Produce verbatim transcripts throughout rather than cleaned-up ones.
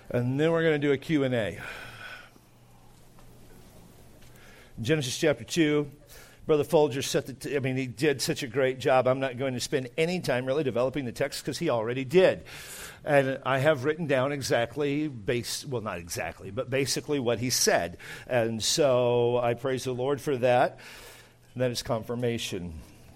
And then we're going to do a Q and A. Genesis chapter two. Brother Folger set the, t- I mean, he did such a great job. I'm not going to spend any time really developing the text because he already did. And I have written down exactly, base, well, not exactly, but basically what he said. And so I praise the Lord for that. And that is confirmation.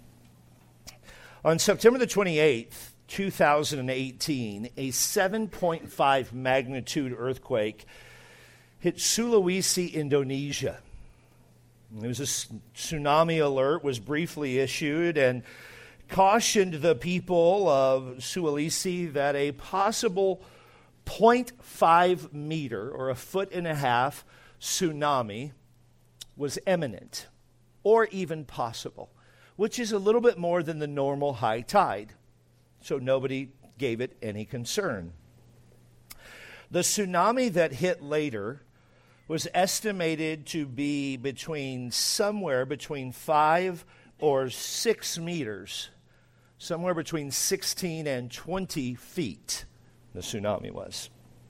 On September the twenty-eighth, two thousand eighteen, a seven point five magnitude earthquake hit Sulawesi, Indonesia. There was a tsunami alert was briefly issued and cautioned the people of Sulawesi that a possible zero point five meter or a foot and a half tsunami was imminent or even possible, which is a little bit more than the normal high tide. So nobody gave it any concern. The tsunami that hit later was estimated to be between somewhere between five or six meters, somewhere between sixteen and twenty feet, the tsunami was,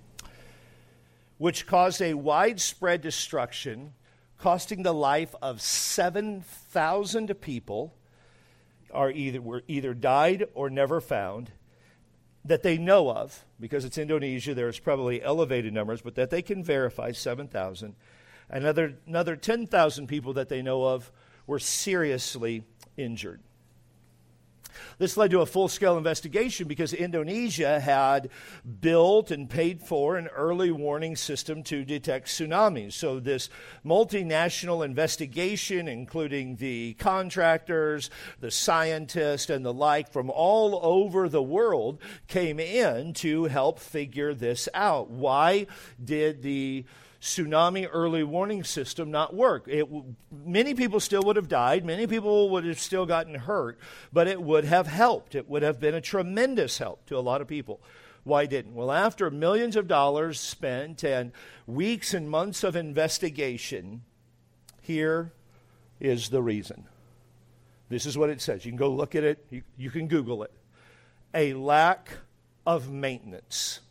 which caused a widespread destruction, costing the life of seven thousand people, are either were either died or never found, that they know of, because it's Indonesia, there's probably elevated numbers, but that they can verify seven thousand. Another, another ten thousand people that they know of were seriously injured. This led to a full-scale investigation because Indonesia had built and paid for an early warning system to detect tsunamis. So this multinational investigation, including the contractors, the scientists, and the like from all over the world, came in to help figure this out. Why did the tsunami early warning system not work? It, many people still would have died. Many people would have still gotten hurt, but it would have helped. It would have been a tremendous help to a lot of people. Why didn't? Well, after millions of dollars spent and weeks and months of investigation, here is the reason. This is what it says. You can go look at it. You, you can Google it. A lack of maintenance.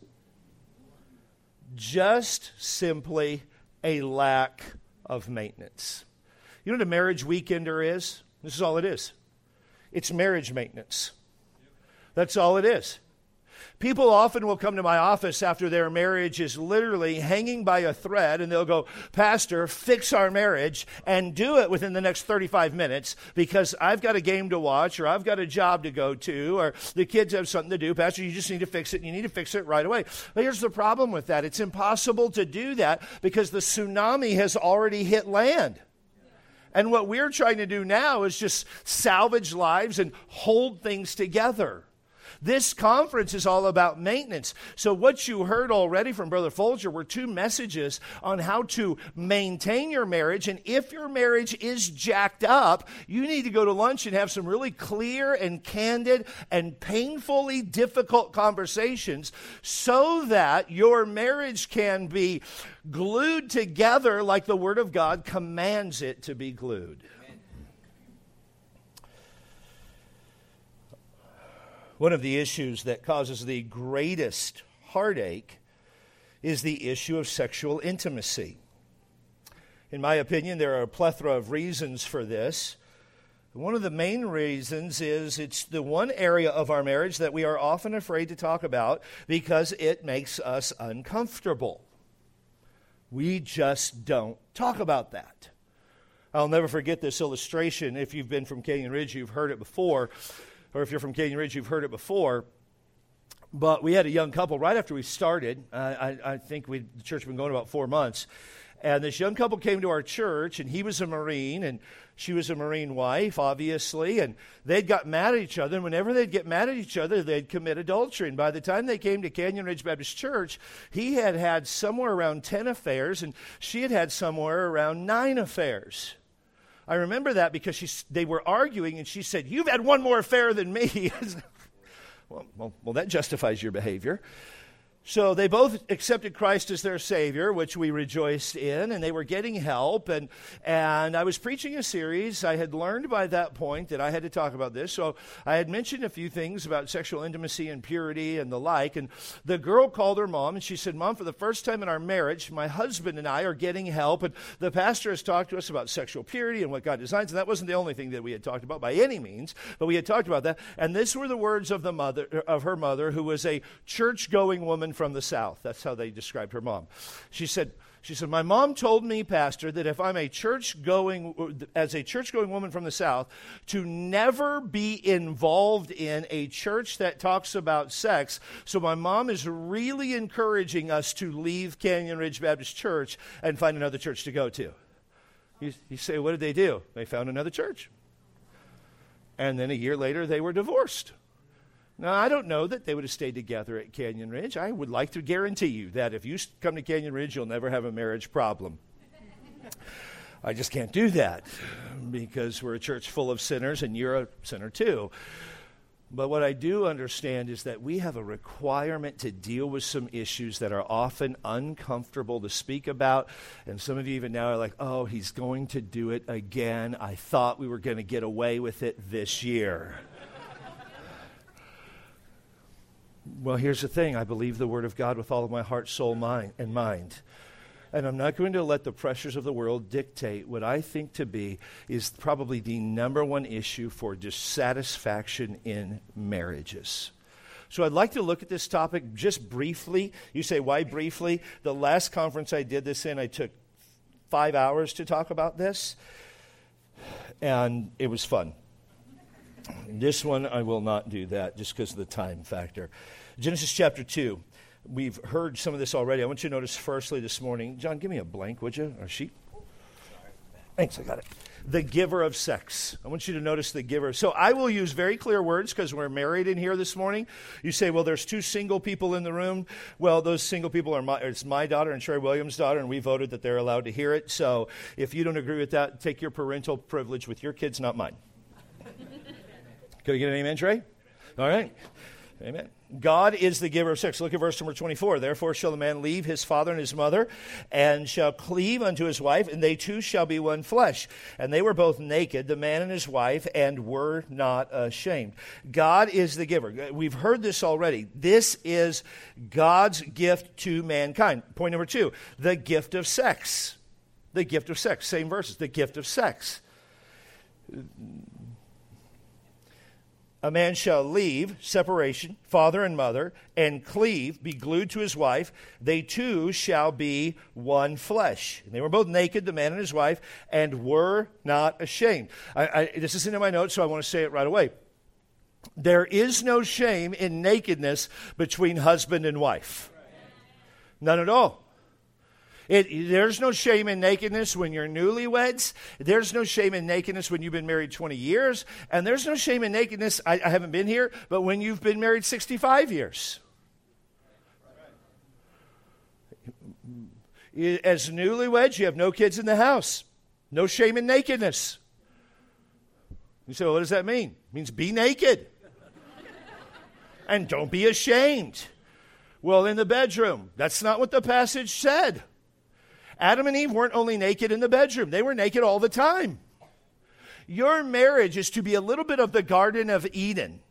Just simply a lack of maintenance. You know what a marriage weekender is? This is all it is. It's marriage maintenance. That's all it is. People often will come to my office after their marriage is literally hanging by a thread, and they'll go, "Pastor, fix our marriage and do it within the next thirty-five minutes because I've got a game to watch or I've got a job to go to or the kids have something to do. Pastor, you just need to fix it and you need to fix it right away." But here's the problem with that. It's impossible to do that because the tsunami has already hit land. And what we're trying to do now is just salvage lives and hold things together. This conference is all about maintenance. So what you heard already from Brother Folger were two messages on how to maintain your marriage. And if your marriage is jacked up, you need to go to lunch and have some really clear and candid and painfully difficult conversations so that your marriage can be glued together like the Word of God commands it to be glued. One of the issues that causes the greatest heartache is the issue of sexual intimacy. In my opinion, there are a plethora of reasons for this. One of the main reasons is it's the one area of our marriage that we are often afraid to talk about because it makes us uncomfortable. We just don't talk about that. I'll never forget this illustration. If you've been from Canyon Ridge, you've heard it before. Or if you're from Canyon Ridge, you've heard it before. But we had a young couple right after we started. Uh, I, I think we the church had been going about four months. And this young couple came to our church, and he was a Marine, and she was a Marine wife, obviously. And they'd got mad at each other. And whenever they'd get mad at each other, they'd commit adultery. And by the time they came to Canyon Ridge Baptist Church, he had had somewhere around ten affairs, and she had had somewhere around nine affairs. I remember that because she, they were arguing, and she said, "You've had one more affair than me." well, well, well, that justifies your behavior. So they both accepted Christ as their Savior, which we rejoiced in, and they were getting help. And, and I was preaching a series. I had learned by that point that I had to talk about this. So I had mentioned a few things about sexual intimacy and purity and the like. And the girl called her mom, and she said, Mom, for the first time in our marriage, my husband and I are getting help. And the pastor has talked to us about sexual purity and what God designs. And that wasn't the only thing that we had talked about by any means, but we had talked about that. And these were the words of the mother, of her mother, who was a church-going woman from the South. That's how they described her mom. She said, she said, my mom told me, Pastor, that if I'm a church-going, as a church-going woman from the South, to never be involved in a church that talks about sex. So my mom is really encouraging us to leave Canyon Ridge Baptist Church and find another church to go to. You, you say, what did they do? They found another church. And then a year later, they were divorced. Now, I don't know that they would have stayed together at Canyon Ridge. I would like to guarantee you that if you come to Canyon Ridge, you'll never have a marriage problem. I just can't do that because we're a church full of sinners and you're a sinner too. But what I do understand is that we have a requirement to deal with some issues that are often uncomfortable to speak about. And some of you even now are like, oh, he's going to do it again. I thought we were going to get away with it this year. Well, here's the thing. I believe the Word of God with all of my heart, soul, mind, and mind. And I'm not going to let the pressures of the world dictate what I think to be is probably the number one issue for dissatisfaction in marriages. So I'd like to look at this topic just briefly. You say, why briefly? The last conference I did this in, I took five hours to talk about this. And it was fun. This one, I will not do that just because of the time factor. Genesis chapter two. We've heard some of this already. I want you to notice firstly this morning. John, give me a blank, would you? Or a sheet? Thanks, I got it. The giver of sex. I want you to notice the giver. So I will use very clear words because we're married in here this morning. You say, well, there's two single people in the room. Well, those single people are my, it's my daughter and Sherry Williams' daughter, and we voted that they're allowed to hear it. So if you don't agree with that, take your parental privilege with your kids, not mine. Can I get an amen, Trey? All right. Amen. God is the giver of sex. Look at verse number twenty-four. Therefore shall the man leave his father and his mother, and shall cleave unto his wife, and they two shall be one flesh. And they were both naked, the man and his wife, and were not ashamed. God is the giver. We've heard this already. This is God's gift to mankind. Point number two, the gift of sex. The gift of sex. Same verses. The gift of sex. A man shall leave, separation, father and mother, and cleave, be glued to his wife. They two shall be one flesh. And they were both naked, the man and his wife, and were not ashamed. I, I, this isn't in my notes, so I want to say it right away. There is no shame in nakedness between husband and wife. None at all. It, there's no shame in nakedness when you're newlyweds. There's no shame in nakedness when you've been married twenty years. And there's no shame in nakedness, I, I haven't been here, but when you've been married sixty-five years. As newlyweds, you have no kids in the house. No shame in nakedness. You say, well, what does that mean? It means be naked. And don't be ashamed. Well, in the bedroom, that's not what the passage said. Adam and Eve weren't only naked in the bedroom. They were naked all the time. Your marriage is to be a little bit of the Garden of Eden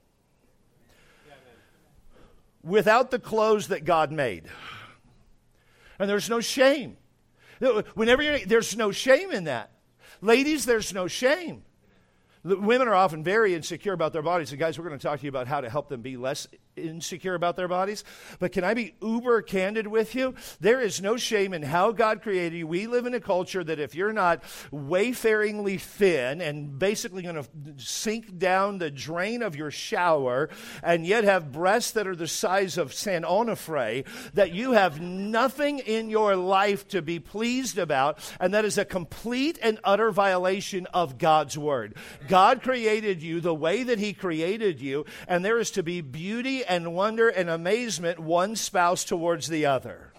without the clothes that God made. And there's no shame. Whenever you're, there's no shame in that. Ladies, there's no shame. Women are often very insecure about their bodies. And guys, we're going to talk to you about how to help them be less insecure about their bodies. But can I be uber candid with you? There is no shame in how God created you. We live in a culture that if you're not wayfaringly thin and basically going to sink down the drain of your shower and yet have breasts that are the size of San Onofre, that you have nothing in your life to be pleased about, and that is a complete and utter violation of God's word. God created you the way that he created you, and there is to be beauty and wonder and amazement one spouse towards the other.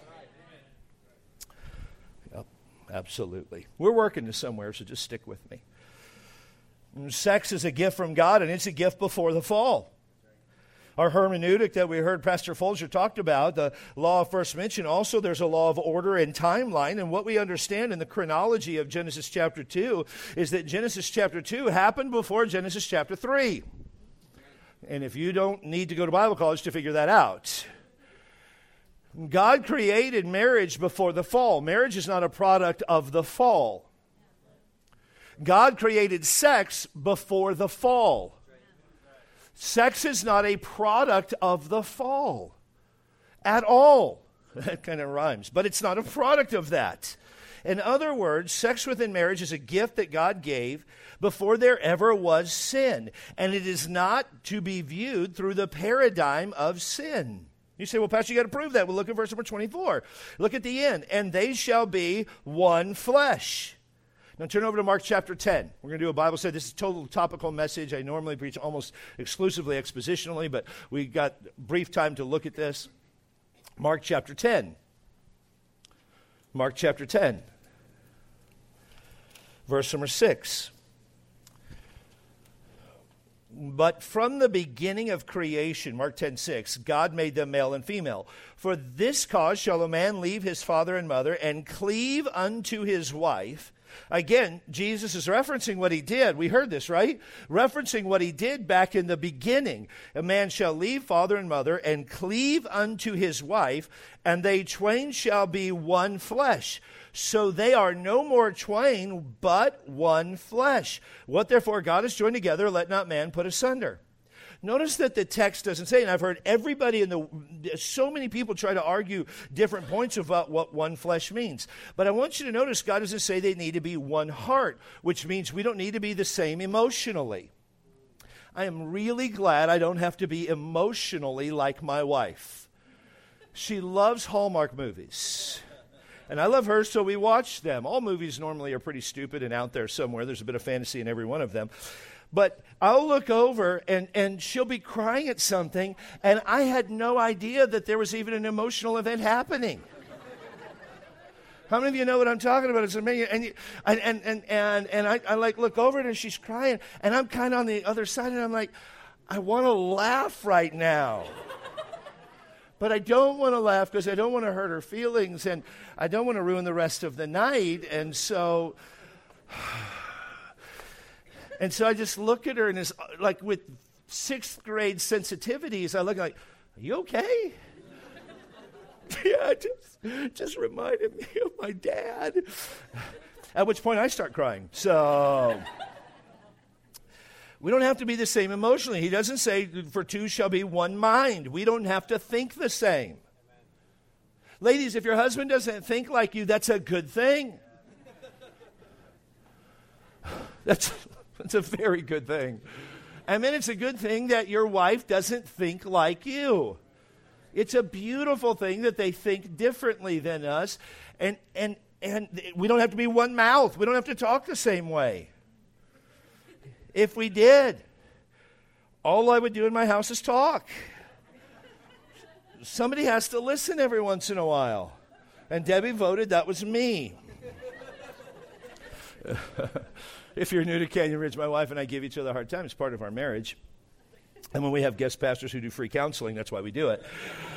Yep, absolutely. We're working to somewhere, so just stick with me. And sex is a gift from God, and it's a gift before the fall. Our hermeneutic that we heard Pastor Folger talked about, the law of first mention, also there's a law of order and timeline. And what we understand in the chronology of Genesis chapter two is that Genesis chapter two happened before Genesis chapter three. And if you don't need to go to Bible college to figure that out. God created marriage before the fall. Marriage is not a product of the fall. God created sex before the fall. Sex is not a product of the fall at all. That kind of rhymes, but it's not a product of that. In other words, sex within marriage is a gift that God gave before there ever was sin, and it is not to be viewed through the paradigm of sin. You say, well, Pastor, you got to prove that. Well, look at verse number twenty-four. Look at the end. And they shall be one flesh. Now turn over to Mark chapter ten. We're going to do a Bible study. This is a total topical message. I normally preach almost exclusively expositionally, but we got brief time to look at this. Mark chapter ten. Mark chapter ten. Verse number six. But from the beginning of creation, Mark ten six, God made them male and female. For this cause shall a man leave his father and mother and cleave unto his wife. Again, Jesus is referencing what he did. We heard this, right? Referencing what he did back in the beginning. A man shall leave father and mother and cleave unto his wife, and they twain shall be one flesh. So they are no more twain, but one flesh. What therefore God has joined together, let not man put asunder. Notice that the text doesn't say, and I've heard everybody in the, so many people try to argue different points about what one flesh means. But I want you to notice God doesn't say they need to be one heart, which means we don't need to be the same emotionally. I am really glad I don't have to be emotionally like my wife. She loves Hallmark movies. And I love her, so we watch them. All movies normally are pretty stupid and out there somewhere. There's a bit of fantasy in every one of them. But I'll look over, and, and she'll be crying at something, and I had no idea that there was even an emotional event happening. How many of you know what I'm talking about? It's amazing. And you, and and and and, and I, I like look over it, and she's crying, and I'm kind of on the other side, and I'm like, I want to laugh right now. But I don't want to laugh because I don't want to hurt her feelings, and I don't want to ruin the rest of the night. And so, and so I just look at her, and it's like with sixth grade sensitivities, I look like, are you okay? Yeah, just, just reminded me of my dad. At which point I start crying. So we don't have to be the same emotionally. He doesn't say, for two shall be one mind. We don't have to think the same. Amen. Ladies, if your husband doesn't think like you, that's a good thing. That's, that's a very good thing. I mean, it's a good thing that your wife doesn't think like you. It's a beautiful thing that they think differently than us. And, and, and we don't have to be one mouth. We don't have to talk the same way. If we did, all I would do in my house is talk. Somebody has to listen every once in a while. And Debbie voted that was me. If you're new to Canyon Ridge, my wife and I give each other a hard time. It's part of our marriage. And when we have guest pastors who do free counseling, that's why we do it.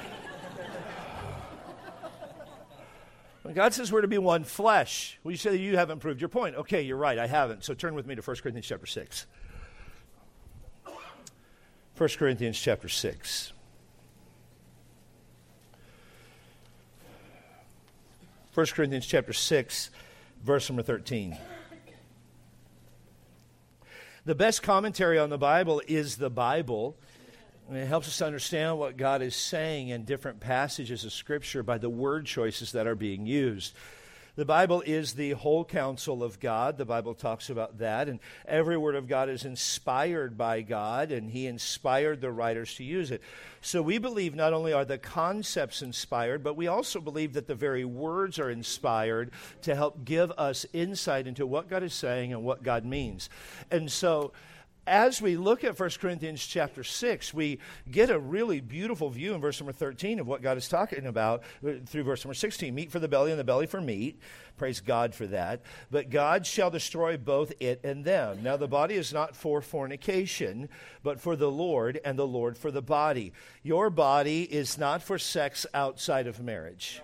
When God says we're to be one flesh, well, you say that you haven't proved your point. Okay, you're right, I haven't. So turn with me to First Corinthians chapter six. First Corinthians chapter six. First Corinthians chapter six, verse number thirteen. The best commentary on the Bible is the Bible. And it helps us to understand what God is saying in different passages of Scripture by the word choices that are being used. The Bible is the whole counsel of God. The Bible talks about that. And every word of God is inspired by God, and He inspired the writers to use it. So we believe not only are the concepts inspired, but we also believe that the very words are inspired to help give us insight into what God is saying and what God means. And so as we look at First Corinthians chapter six, we get a really beautiful view in verse number thirteen of what God is talking about through verse number sixteen. Meat for the belly and the belly for meat. Praise God for that. But God shall destroy both it and them. Now the body is not for fornication, but for the Lord, and the Lord for the body. Your body is not for sex outside of marriage.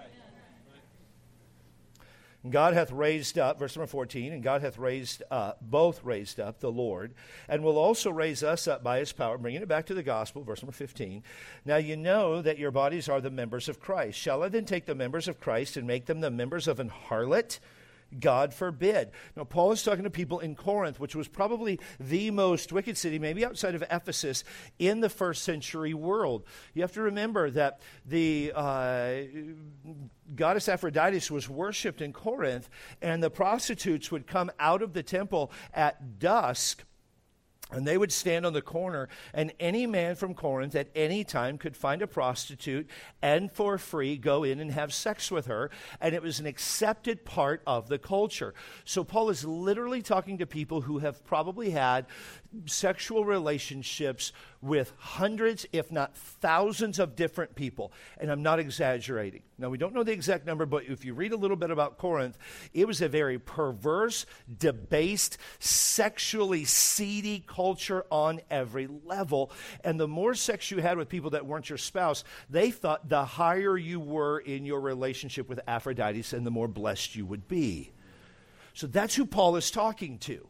God hath raised up, verse number fourteen, and God hath raised up, both raised up the Lord, and will also raise us up by his power, bringing it back to the gospel, verse number fifteen. Now you know that your bodies are the members of Christ. Shall I then take the members of Christ and make them the members of an harlot? God forbid. Now, Paul is talking to people in Corinth, which was probably the most wicked city, maybe outside of Ephesus, in the first century world. You have to remember that the uh, goddess Aphrodite was worshipped in Corinth, and the prostitutes would come out of the temple at dusk, and they would stand on the corner, and any man from Corinth at any time could find a prostitute and for free go in and have sex with her. And it was an accepted part of the culture. So Paul is literally talking to people who have probably had sexual relationships with hundreds, if not thousands of different people. And I'm not exaggerating. Now, we don't know the exact number, but if you read a little bit about Corinth, it was a very perverse, debased, sexually seedy culture on every level. And the more sex you had with people that weren't your spouse, they thought the higher you were in your relationship with Aphrodite, and the more blessed you would be. So that's who Paul is talking to.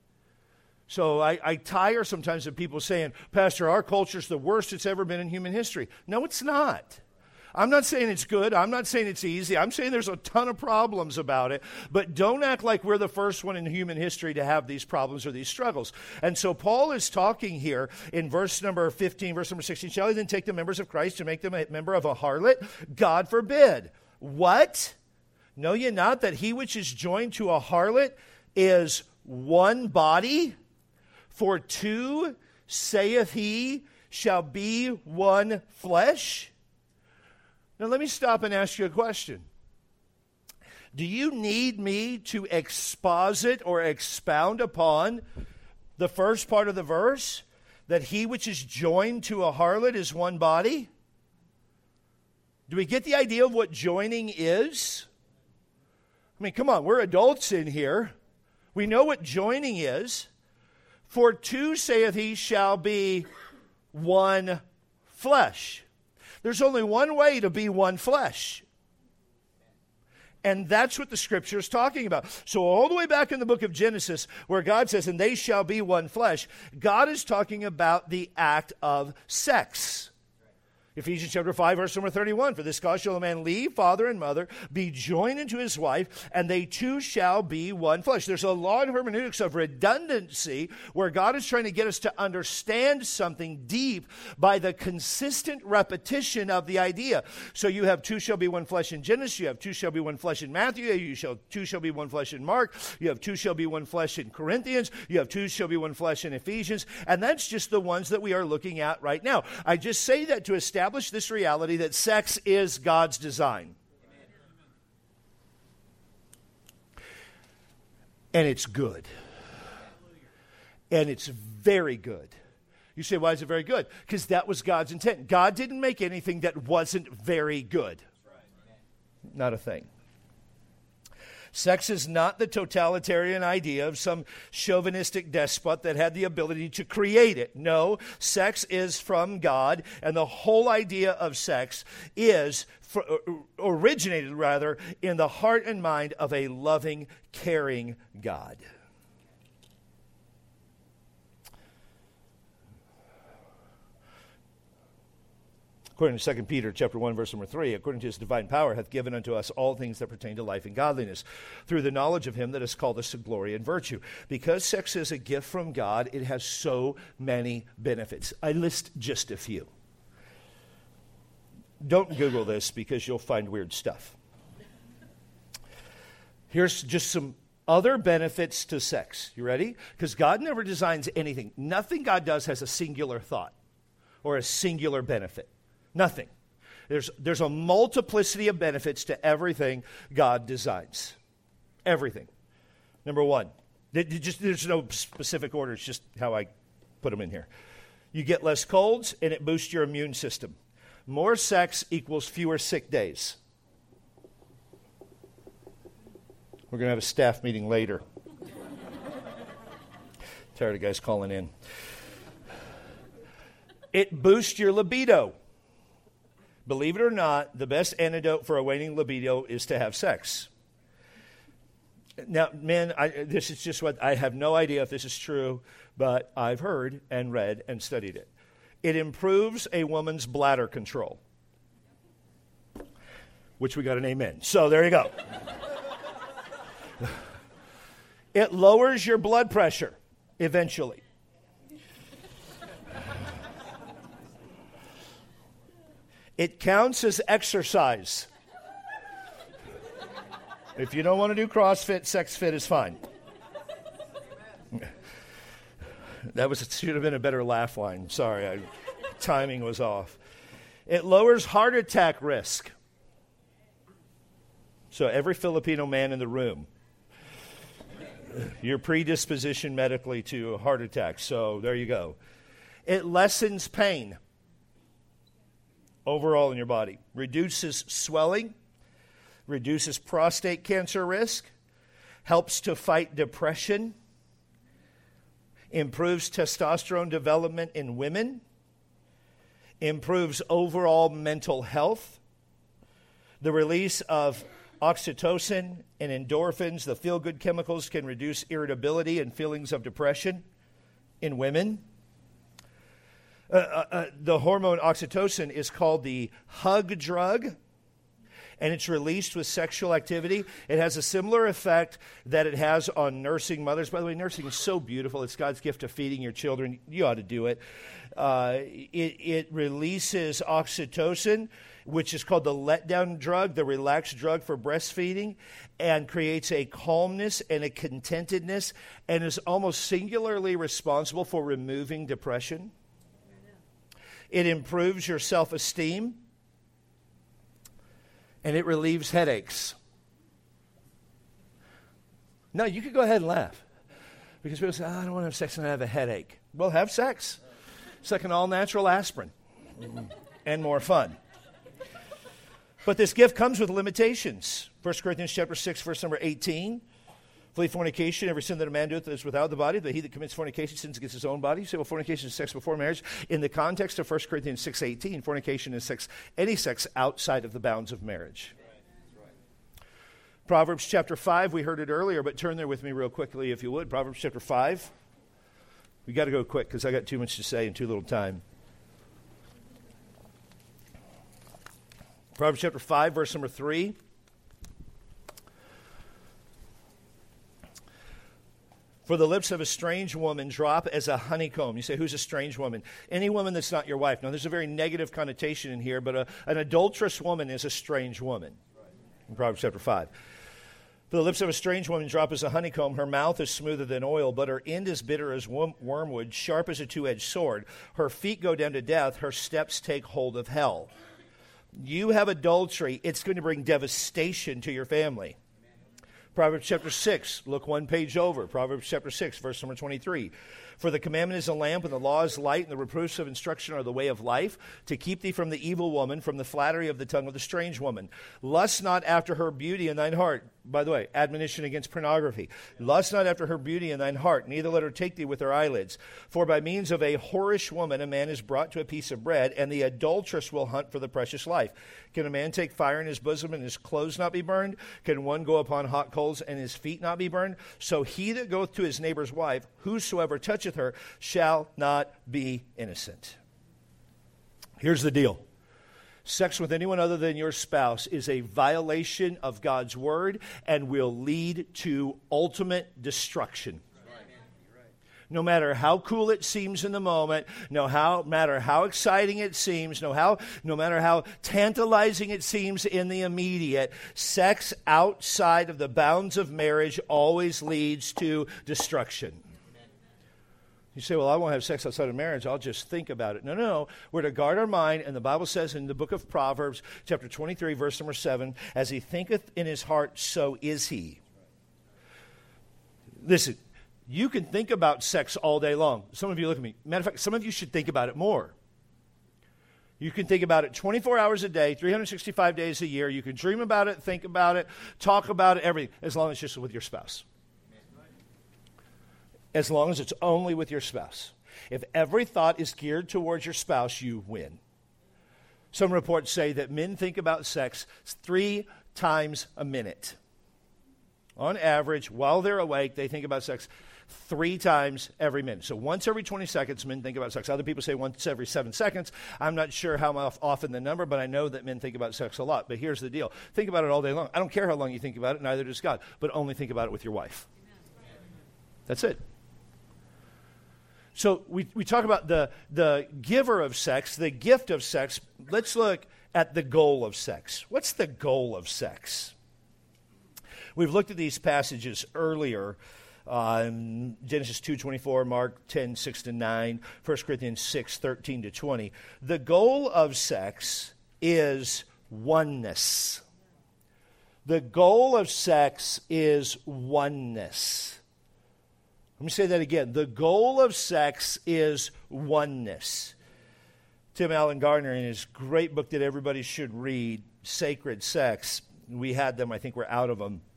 So I, I tire sometimes of people saying, Pastor, our culture's the worst it's ever been in human history. No, it's not. I'm not saying it's good. I'm not saying it's easy. I'm saying there's a ton of problems about it. But don't act like we're the first one in human history to have these problems or these struggles. And so Paul is talking here in verse number fifteen, verse number sixteen, shall he then take the members of Christ to make them a member of a harlot? God forbid. What? Know ye not that he which is joined to a harlot is one body? For two, saith he, shall be one flesh? Now let me stop and ask you a question. Do you need me to exposit or expound upon the first part of the verse, that he which is joined to a harlot is one body? Do we get the idea of what joining is? I mean, come on, we're adults in here. We know what joining is. For two, saith he, shall be one flesh. There's only one way to be one flesh. And that's what the Scripture is talking about. So all the way back in the book of Genesis, where God says, and they shall be one flesh, God is talking about the act of sex. Ephesians chapter five, verse number thirty-one, for this cause shall a man leave father and mother, be joined unto his wife, and they two shall be one flesh. There's a law in hermeneutics of redundancy where God is trying to get us to understand something deep by the consistent repetition of the idea. So you have two shall be one flesh in Genesis, you have two shall be one flesh in Matthew, you shall two shall be one flesh in Mark, you have two shall be one flesh in Corinthians, you have two shall be one flesh in Ephesians, and that's just the ones that we are looking at right now. I just say that to establish this reality that sex is God's design. And it's good. And it's very good. You say, why is it very good? Because that was God's intent. God didn't make anything that wasn't very good. Not a thing. Sex is not the totalitarian idea of some chauvinistic despot that had the ability to create it. No, sex is from God, and the whole idea of sex is for, originated, rather, in the heart and mind of a loving, caring God. According to Second Peter chapter one, verse number three, according to his divine power hath given unto us all things that pertain to life and godliness, through the knowledge of him that has called us to glory and virtue. Because sex is a gift from God, it has so many benefits. I list just a few. Don't Google this because you'll find weird stuff. Here's just some other benefits to sex. You ready? Because God never designs anything. Nothing God does has a singular thought or a singular benefit. Nothing. There's, there's a multiplicity of benefits to everything God designs. Everything. Number one, it, it just, there's no specific order. It's just how I put them in here. You get less colds, and it boosts your immune system. More sex equals fewer sick days. We're going to have a staff meeting later. Tired of guys calling in. It boosts your libido. Believe it or not, the best antidote for a waning libido is to have sex. Now, men, I, this is just what I have no idea if this is true, but I've heard and read and studied it. It improves a woman's bladder control, which we got an amen. So there you go. It lowers your blood pressure eventually. It counts as exercise. If you don't want to do CrossFit, Sex Fit is fine. That was should have been a better laugh line. Sorry, I, timing was off. It lowers heart attack risk. So every Filipino man in the room, you're predispositioned medically to a heart attack. So there you go. It lessens pain overall in your body. Reduces swelling. Reduces prostate cancer risk. Helps to fight depression. Improves testosterone development in women. Improves overall mental health. The release of oxytocin and endorphins, the feel-good chemicals, can reduce irritability and feelings of depression in women. Uh, uh, uh, the hormone oxytocin is called the hug drug, and it's released with sexual activity. It has a similar effect that it has on nursing mothers. By the way, nursing is so beautiful. It's God's gift of feeding your children. You ought to do it. Uh, it, it releases oxytocin, which is called the letdown drug, the relaxed drug for breastfeeding, and creates a calmness and a contentedness, and is almost singularly responsible for removing depression. It improves your self-esteem, and it relieves headaches. No, you could go ahead and laugh. Because people say, oh, I don't want to have sex and I have a headache. Well, have sex. It's like an all-natural aspirin. And more fun. But this gift comes with limitations. First Corinthians chapter six, verse number eighteen. Flee fornication. Every sin that a man doeth is without the body, but he that commits fornication sins against his own body. You say, well, fornication is sex before marriage. In the context of First Corinthians six eighteen, fornication is sex, any sex outside of the bounds of marriage. Right. Right. Proverbs chapter five, we heard it earlier, but turn there with me real quickly if you would. Proverbs chapter five. We got to go quick because I got too much to say in too little time. Proverbs chapter five, verse number three. For the lips of a strange woman drop as a honeycomb. You say, who's a strange woman? Any woman that's not your wife. Now, there's a very negative connotation in here, but a, an adulterous woman is a strange woman. In Proverbs chapter five. For the lips of a strange woman drop as a honeycomb. Her mouth is smoother than oil, but her end is bitter as wormwood, sharp as a two-edged sword. Her feet go down to death. Her steps take hold of hell. You have adultery, it's going to bring devastation to your family. Proverbs chapter six, look one page over. Proverbs chapter six, verse number twenty-three. For the commandment is a lamp, and the law is light, and the reproofs of instruction are the way of life, to keep thee from the evil woman, from the flattery of the tongue of the strange woman. Lust not after her beauty in thine heart. By the way, admonition against pornography. Lust not after her beauty in thine heart, neither let her take thee with her eyelids. For by means of a whorish woman a man is brought to a piece of bread, and the adulteress will hunt for the precious life. Can a man take fire in his bosom and his clothes not be burned? Can one go upon hot coals and his feet not be burned? So he that goeth to his neighbor's wife, whosoever toucheth her, shall not be innocent. Here's the deal. Sex with anyone other than your spouse is a violation of God's word and will lead to ultimate destruction. No matter how cool it seems in the moment, no how, matter how exciting it seems, no, how, no matter how tantalizing it seems in the immediate, sex outside of the bounds of marriage always leads to destruction. You say, well, I won't have sex outside of marriage. I'll just think about it. No, no, no. We're to guard our mind. And the Bible says in the book of Proverbs, chapter twenty-three, verse number seven, as he thinketh in his heart, so is he. Listen, You can think about sex all day long. Some of you look at me. Matter of fact, some of you should think about it more. You can think about it twenty-four hours a day, three hundred sixty-five days a year. You can dream about it, think about it, talk about it, everything, as long as it's just with your spouse. As long as it's only with your spouse. If every thought is geared towards your spouse, you win. Some reports say that men think about sex three times a minute. On average, while they're awake, they think about sex three times every minute. So once every twenty seconds, men think about sex. Other people say once every seven seconds. I'm not sure how often the number, but I know that men think about sex a lot. But here's the deal. Think about it all day long. I don't care how long you think about it, neither does God. But only think about it with your wife. That's it. So we, we talk about the, the giver of sex, the gift of sex. Let's look at the goal of sex. What's the goal of sex? We've looked at these passages earlier. Um, Genesis two twenty-four, Mark ten six to nine, First Corinthians six thirteen to twenty. The goal of sex is oneness. The goal of sex is oneness. Let me say that again. The goal of sex is oneness. Tim Allen Gardner, in his great book that everybody should read, Sacred Sex, we had them, I think we're out of them,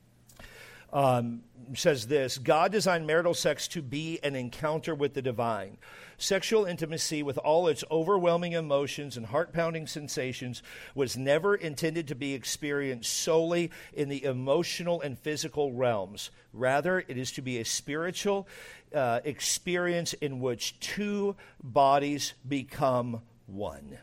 um, says this: God designed marital sex to be an encounter with the divine. Sexual intimacy, with all its overwhelming emotions and heart-pounding sensations, was never intended to be experienced solely in the emotional and physical realms. Rather, it is to be a spiritual uh, experience in which two bodies become one.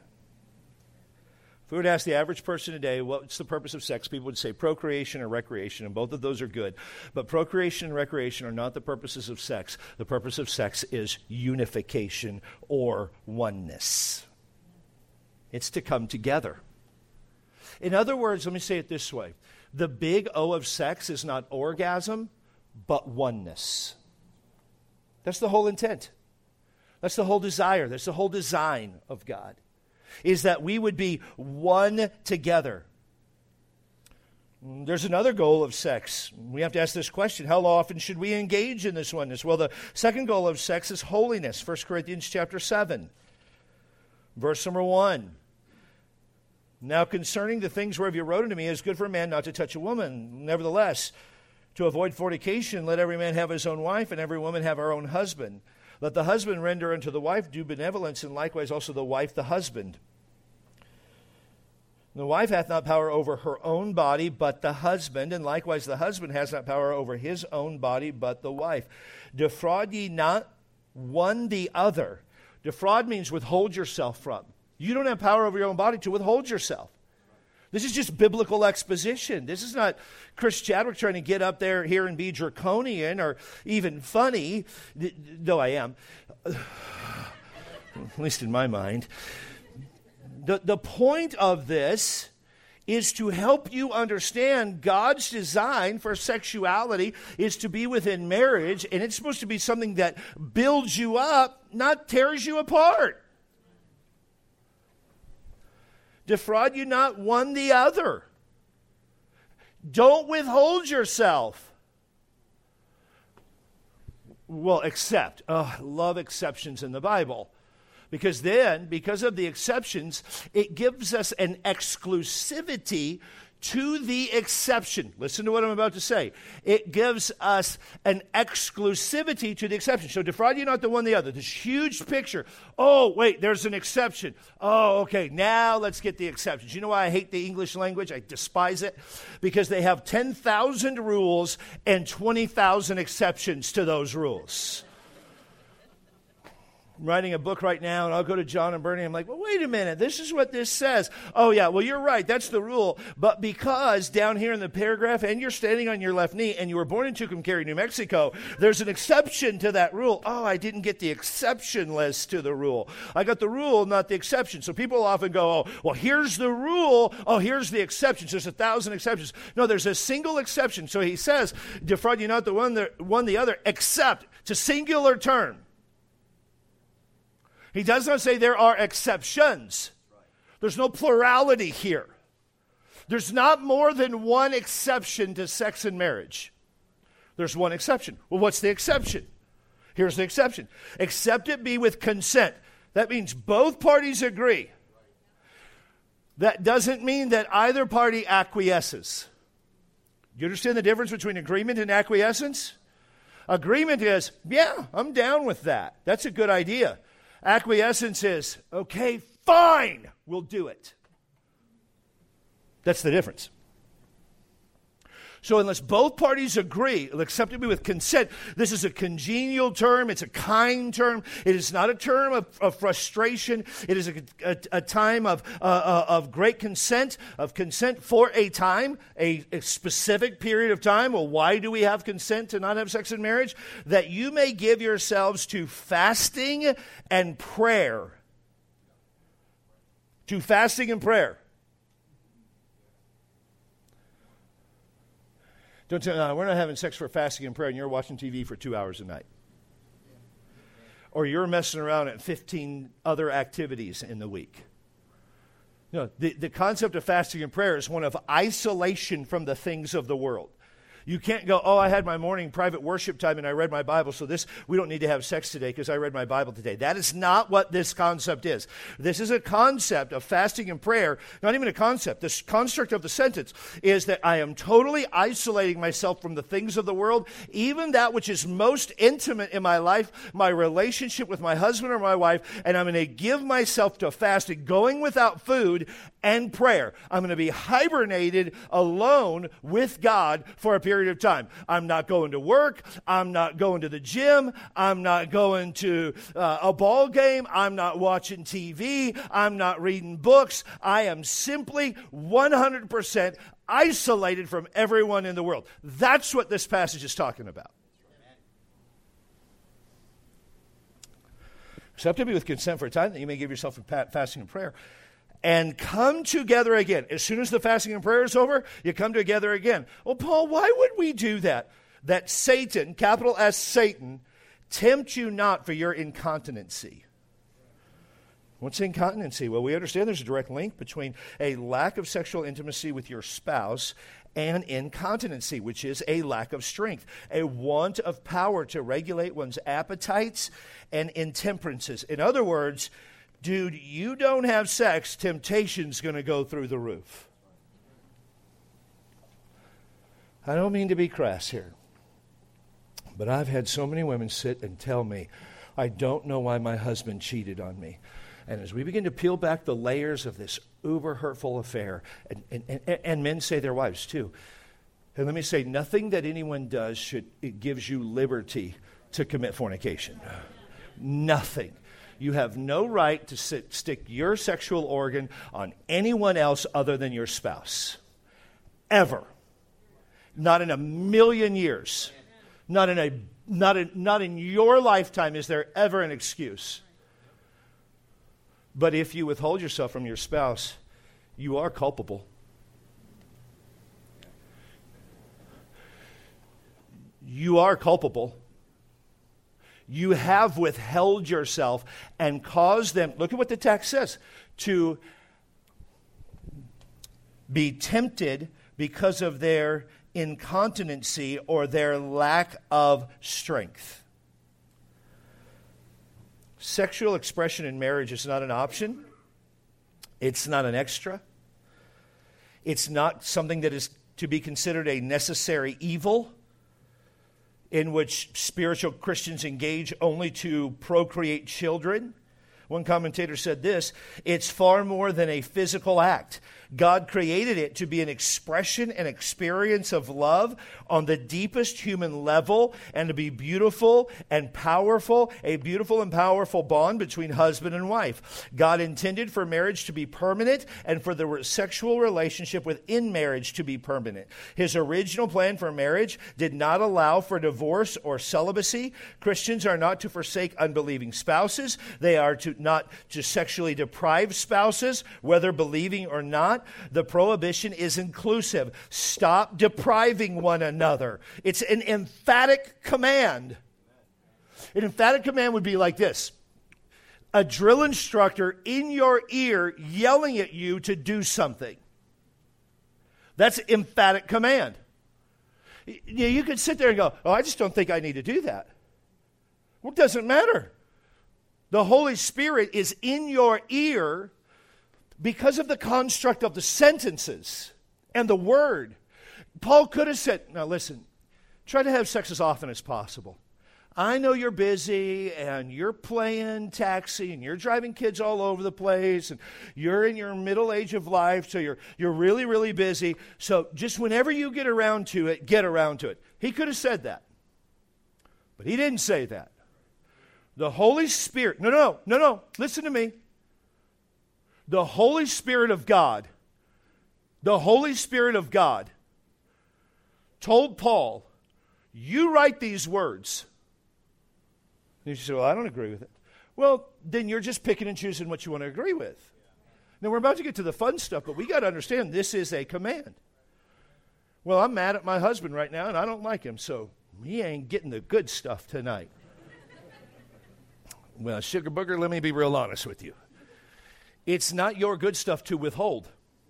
If we were to ask the average person today, what's the purpose of sex? People would say procreation or recreation, and both of those are good. But procreation and recreation are not the purposes of sex. The purpose of sex is unification or oneness. It's to come together. In other words, let me say it this way. The big O of sex is not orgasm, but oneness. That's the whole intent. That's the whole desire. That's the whole design of God. Is that we would be one together. There's another goal of sex. We have to ask this question: how often should we engage in this oneness? Well, the second goal of sex is holiness. First Corinthians chapter seven, verse number one. Now concerning the things whereof you wrote unto me, it is good for a man not to touch a woman. Nevertheless, to avoid fornication, let every man have his own wife, and every woman have her own husband. Let the husband render unto the wife due benevolence, and likewise also the wife the husband. The wife hath not power over her own body, but the husband, and likewise the husband has not power over his own body, but the wife. Defraud ye not one the other. Defraud means withhold yourself from. You don't have power over your own body to withhold yourself. This is just biblical exposition. This is not Chris Chadwick trying to get up there here and be draconian or even funny, though I am, at least in my mind. The, the point of this is to help you understand God's design for sexuality is to be within marriage, and it's supposed to be something that builds you up, not tears you apart. Defraud you not one the other. Don't withhold yourself. Well, except. Oh, I love exceptions in the Bible. Because then, because of the exceptions, it gives us an exclusivity to the exception. Listen to what I'm about to say. It gives us an exclusivity to the exception. So defraud you not the one the other. This huge picture. Oh, wait, there's an exception. Oh, okay, now let's get the exceptions. You know why I hate the English language? I despise it. Because they have ten thousand rules and twenty thousand exceptions to those rules. I'm writing a book right now, and I'll go to John and Bernie. I'm like, well, wait a minute. This is what this says. Oh, yeah, well, you're right. That's the rule. But because down here in the paragraph, and you're standing on your left knee, and you were born in Tucumcari, New Mexico, there's an exception to that rule. Oh, I didn't get the exception list to the rule. I got the rule, not the exception. So people often go, oh, well, here's the rule. Oh, here's the exceptions. There's a thousand exceptions. No, there's a single exception. So he says, defraud you not the one the, one the other, except. It's a singular term. He does not say there are exceptions. There's no plurality here. There's not more than one exception to sex and marriage. There's one exception. Well, what's the exception? Here's the exception. Except it be with consent. That means both parties agree. That doesn't mean that either party acquiesces. You understand the difference between agreement and acquiescence? Agreement is, yeah, I'm down with that. That's a good idea. Acquiescence is, okay, fine, we'll do it. That's the difference. So unless both parties agree, accept it with consent, this is a congenial term. It's a kind term. It is not a term of, of frustration. It is a, a, a time of, uh, uh, of great consent, of consent for a time, a, a specific period of time. Well, why do we have consent to not have sex in marriage? That you may give yourselves to fasting and prayer. To fasting and prayer. Don't tell me, no, we're not having sex for fasting and prayer, and you're watching T V for two hours a night. Or you're messing around at fifteen other activities in the week. No, the, the concept of fasting and prayer is one of isolation from the things of the world. You can't go, oh, I had my morning private worship time and I read my Bible, so this we don't need to have sex today because I read my Bible today. That is not what this concept is. This is a concept of fasting and prayer, not even a concept. This construct of the sentence is that I am totally isolating myself from the things of the world, even that which is most intimate in my life, my relationship with my husband or my wife, and I'm going to give myself to fasting, going without food and prayer. I'm going to be hibernated alone with God for a period of time. I'm not going to work. I'm not going to the gym. I'm not going to uh, a ball game. I'm not watching T V. I'm not reading books. I am simply one hundred percent isolated from everyone in the world. That's what this passage is talking about. Except to be with consent for a time that you may give yourself a fasting and prayer. And come together again. As soon as the fasting and prayer is over, you come together again. Well, Paul, why would we do that? That Satan, capital S, Satan, tempt you not for your incontinency. What's incontinency? Well, we understand there's a direct link between a lack of sexual intimacy with your spouse and incontinency, which is a lack of strength, a want of power to regulate one's appetites and intemperances. In other words, dude, you don't have sex, temptation's going to go through the roof. I don't mean to be crass here, but I've had so many women sit and tell me, I don't know why my husband cheated on me. And as we begin to peel back the layers of this uber hurtful affair, and, and, and, and men say their wives too, and let me say, nothing that anyone does should, it gives you liberty to commit fornication. Nothing. You have no right to sit, stick your sexual organ on anyone else other than your spouse. Ever. Not in a million years. Not in a not in, not in your lifetime is there ever an excuse. But if you withhold yourself from your spouse, you are culpable. You are culpable. You have withheld yourself and caused them, look at what the text says, to be tempted because of their incontinency or their lack of strength. Sexual expression in marriage is not an option. It's not an extra. It's not something that is to be considered a necessary evil in which spiritual Christians engage only to procreate children. One commentator said this, it's far more than a physical act. God created it to be an expression and experience of love on the deepest human level and to be beautiful and powerful, a beautiful and powerful bond between husband and wife. God intended for marriage to be permanent and for the sexual relationship within marriage to be permanent. His original plan for marriage did not allow for divorce or celibacy. Christians are not to forsake unbelieving spouses. They are to not to sexually deprive spouses, whether believing or not. The prohibition is inclusive. Stop depriving one another. It's an emphatic command. An emphatic command would be like this. A drill instructor in your ear yelling at you to do something. That's an emphatic command. You, you could sit there and go, oh, I just don't think I need to do that. Well, it doesn't matter. The Holy Spirit is in your ear because of the construct of the sentences and the word. Paul could have said, now listen, try to have sex as often as possible. I know you're busy and you're playing taxi and you're driving kids all over the place and you're in your middle age of life, so you're you're really, really busy. So just whenever you get around to it, get around to it. He could have said that. But he didn't say that. The Holy Spirit, no, no, no, no, listen to me. The Holy Spirit of God, the Holy Spirit of God told Paul, you write these words. And you say, well, I don't agree with it. Well, then you're just picking and choosing what you want to agree with. Now, we're about to get to the fun stuff, but we got to understand this is a command. Well, I'm mad at my husband right now, and I don't like him, so he ain't getting the good stuff tonight. Well, sugar booger, let me be real honest with you. It's not your good stuff to withhold.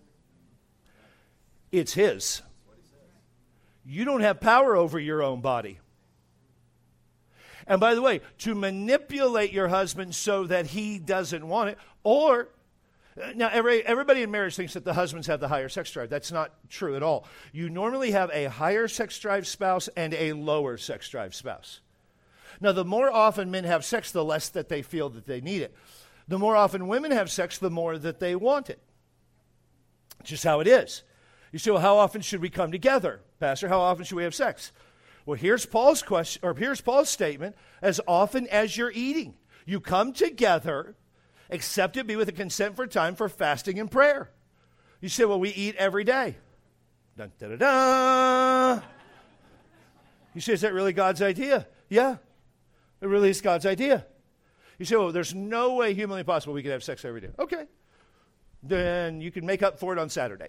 It's his. You don't have power over your own body. And by the way, to manipulate your husband so that he doesn't want it, or, now every, everybody in marriage thinks that the husbands have the higher sex drive. That's not true at all. You normally have a higher sex drive spouse and a lower sex drive spouse. Now, the more often men have sex, the less that they feel that they need it. The more often women have sex, the more that they want it. It's just how it is. You say, well, how often should we come together? Pastor, how often should we have sex? Well, here's Paul's question, or here's Paul's statement: as often as you're eating, you come together, except it be with a consent for time for fasting and prayer. You say, well, we eat every day. Dun, da, da, da. You say, is that really God's idea? Yeah, it really is God's idea. You say, well, there's no way humanly possible we could have sex every day. Okay, then you can make up for it on Saturday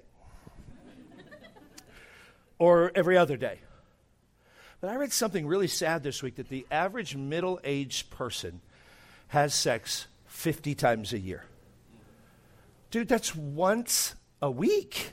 or every other day. But I read something really sad this week, that the average middle-aged person has sex fifty times a year. Dude, that's once a week.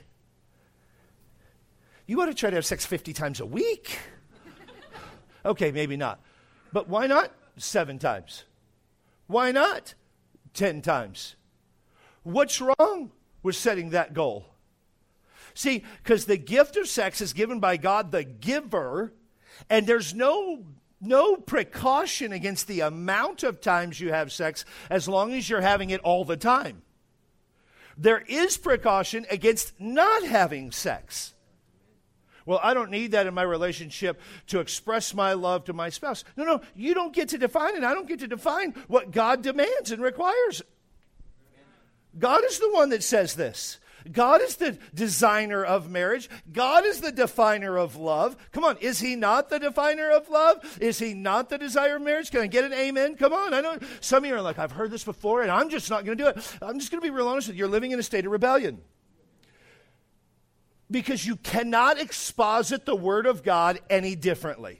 You ought to try to have sex fifty times a week. Okay, maybe not. But why not seven times? Why not ten times? What's wrong with setting that goal? See, because the gift of sex is given by God the giver, and there's no, no precaution against the amount of times you have sex as long as you're having it all the time. There is precaution against not having sex. Well, I don't need that in my relationship to express my love to my spouse. No, no, you don't get to define it. I don't get to define what God demands and requires. God is the one that says this. God is the designer of marriage. God is the definer of love. Come on, is he not the definer of love? Is he not the desire of marriage? Can I get an amen? Come on, I know some of you are like, I've heard this before, and I'm just not going to do it. I'm just going to be real honest with you. You're living in a state of rebellion. Because you cannot exposit the Word of God any differently.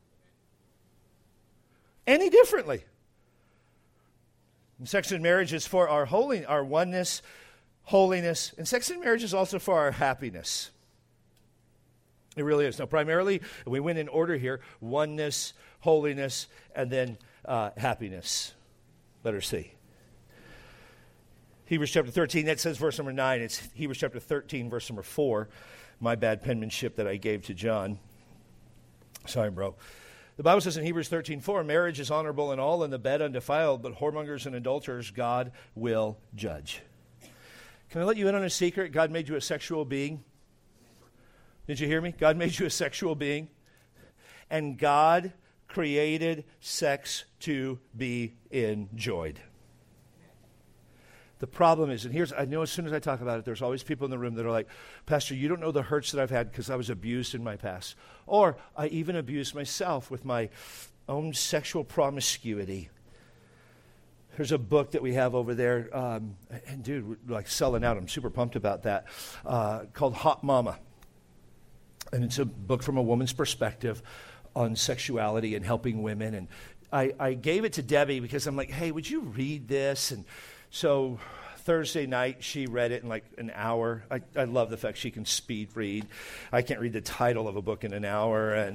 Any differently. And sex and marriage is for our holy, our oneness, holiness, and sex and marriage is also for our happiness. It really is. Now, primarily, we went in order here: oneness, holiness, and then uh, happiness. Letter C. Hebrews chapter thirteen, that says verse number nine. It's Hebrews chapter thirteen, verse number four. My bad penmanship that I gave to John. Sorry, bro. The Bible says in Hebrews thirteen four, marriage is honorable in all, and the bed undefiled, but whoremongers and adulterers God will judge. Can I let you in on a secret? God made you a sexual being. Did you hear me? God made you a sexual being. And God created sex to be enjoyed. The problem is, and here's, I know as soon as I talk about it, there's always people in the room that are like, Pastor, you don't know the hurts that I've had because I was abused in my past. Or I even abused myself with my own sexual promiscuity. There's a book that we have over there, um, and dude, we're like selling out. I'm super pumped about that, uh, called Hot Mama. And it's a book from a woman's perspective on sexuality and helping women. And I, I gave it to Debbie because I'm like, hey, would you read this? And so Thursday night, she read it in like an hour. I, I love the fact she can speed read. I can't read the title of a book in an hour, and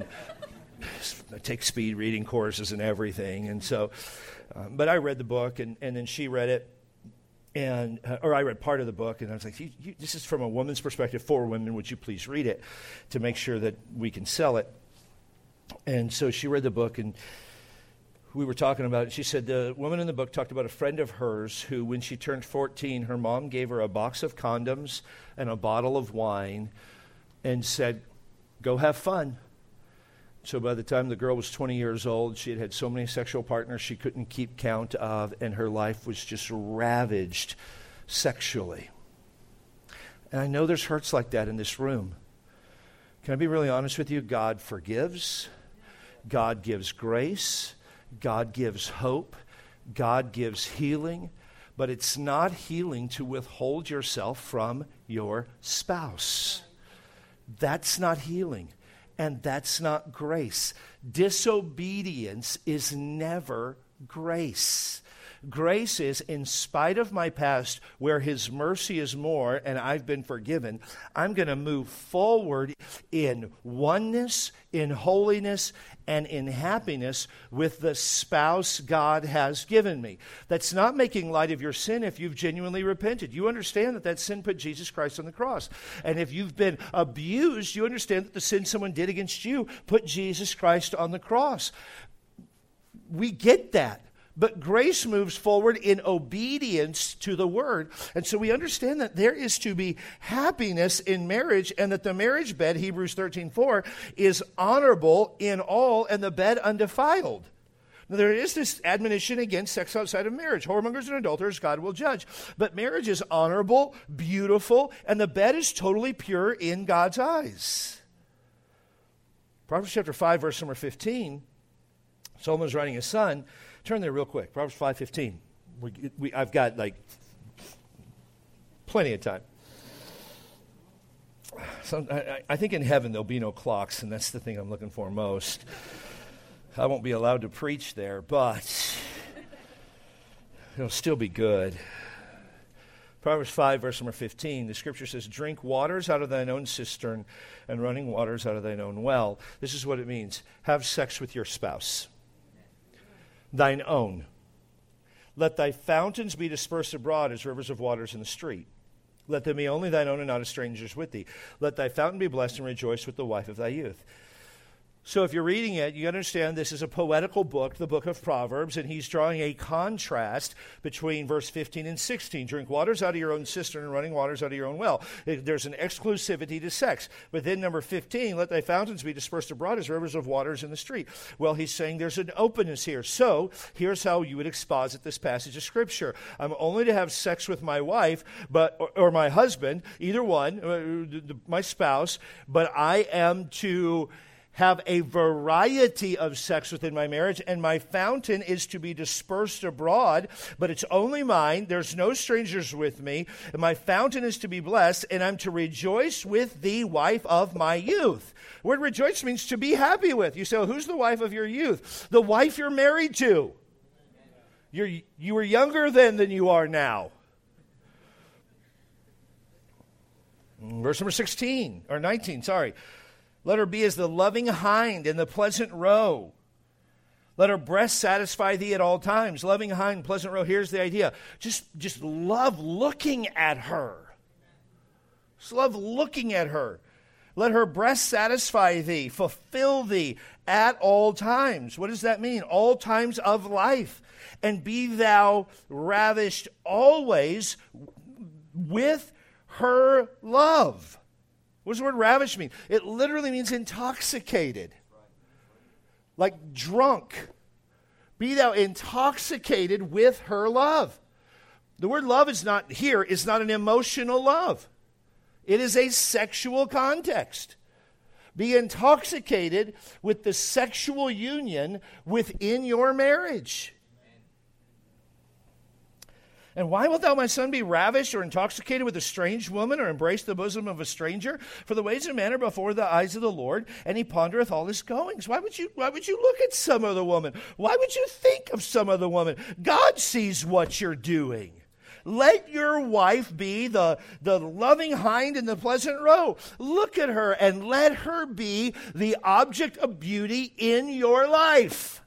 I take speed reading courses and everything. And so, um, but I read the book, and, and then she read it, and uh, or I read part of the book, and I was like, you, you, this is from a woman's perspective for women. Would you please read it to make sure that we can sell it? And so she read the book, and we were talking about it. She said the woman in the book talked about a friend of hers who, when she turned fourteen, her mom gave her a box of condoms and a bottle of wine and said, go have fun. So by the time the girl was twenty years old, she had had so many sexual partners she couldn't keep count of, and her life was just ravaged sexually. And I know there's hurts like that in this room. Can I be really honest with you? God forgives. God gives grace. God gives hope. God gives healing. But it's not healing to withhold yourself from your spouse. That's not healing. And that's not grace. Disobedience is never grace. Grace is, in spite of my past, where his mercy is more and I've been forgiven, I'm going to move forward in oneness, in holiness, and in happiness with the spouse God has given me. That's not making light of your sin if you've genuinely repented. You understand that that sin put Jesus Christ on the cross. And if you've been abused, you understand that the sin someone did against you put Jesus Christ on the cross. We get that. But grace moves forward in obedience to the word. And so we understand that there is to be happiness in marriage, and that the marriage bed, Hebrews thirteen four, is honorable in all, and the bed undefiled. Now, there is this admonition against sex outside of marriage. Whoremongers and adulterers God will judge. But marriage is honorable, beautiful, and the bed is totally pure in God's eyes. Proverbs chapter five, verse number fifteen, Solomon's writing his son. Turn there real quick. Proverbs five fifteen. We, we, I've got like plenty of time. Some, I, I think in heaven there'll be no clocks, and that's the thing I'm looking for most. I won't be allowed to preach there, but it'll still be good. Proverbs five, verse number fifteen, the scripture says, drink waters out of thine own cistern and running waters out of thine own well. This is what it means. Have sex with your spouse. Thine own. Let thy fountains be dispersed abroad as rivers of waters in the street. Let them be only thine own and not a stranger's with thee. Let thy fountain be blessed and rejoice with the wife of thy youth. So if you're reading it, you understand this is a poetical book, the book of Proverbs, and he's drawing a contrast between verse fifteen and sixteen. Drink waters out of your own cistern and running waters out of your own well. There's an exclusivity to sex. But then number fifteen, let thy fountains be dispersed abroad as rivers of waters in the street. Well, he's saying there's an openness here. So here's how you would exposit this passage of Scripture. I'm only to have sex with my wife, but or, or my husband, either one, uh, my spouse, but I am to have a variety of sex within my marriage, and my fountain is to be dispersed abroad, but it's only mine. There's no strangers with me, and my fountain is to be blessed, and I'm to rejoice with the wife of my youth. The word rejoice means to be happy with. You say, well, who's the wife of your youth? The wife you're married to. You're, you were younger then than you are now. Verse number sixteen, or nineteen, sorry. Let her be as the loving hind and the pleasant roe. Let her breast satisfy thee at all times. Loving hind, pleasant roe. Here's the idea. Just, just love looking at her. Just love looking at her. Let her breast satisfy thee, fulfill thee at all times. What does that mean? All times of life. And be thou ravished always with her love. What does the word ravish mean? It literally means intoxicated. Like drunk. Be thou intoxicated with her love. The word love is not here, is not an emotional love. It is a sexual context. Be intoxicated with the sexual union within your marriage. And why wilt thou, my son, be ravished or intoxicated with a strange woman, or embrace the bosom of a stranger? For the ways of man are before the eyes of the Lord, and he pondereth all his goings. Why would you, why would you look at some other woman? Why would you think of some other woman? God sees what you're doing. Let your wife be the, the loving hind in the pleasant roe. Look at her and let her be the object of beauty in your life.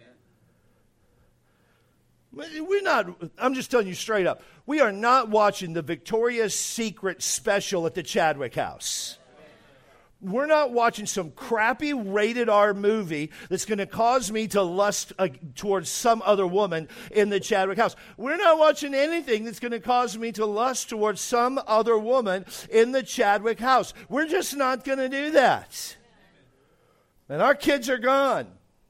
Amen. We're not, I'm just telling you straight up, we are not watching the Victoria's Secret special at the Chadwick House. We're not watching some crappy rated R movie that's going to cause me to lust uh, towards some other woman in the Chadwick House. We're not watching anything that's going to cause me to lust towards some other woman in the Chadwick House. We're just not going to do that. And our kids are gone.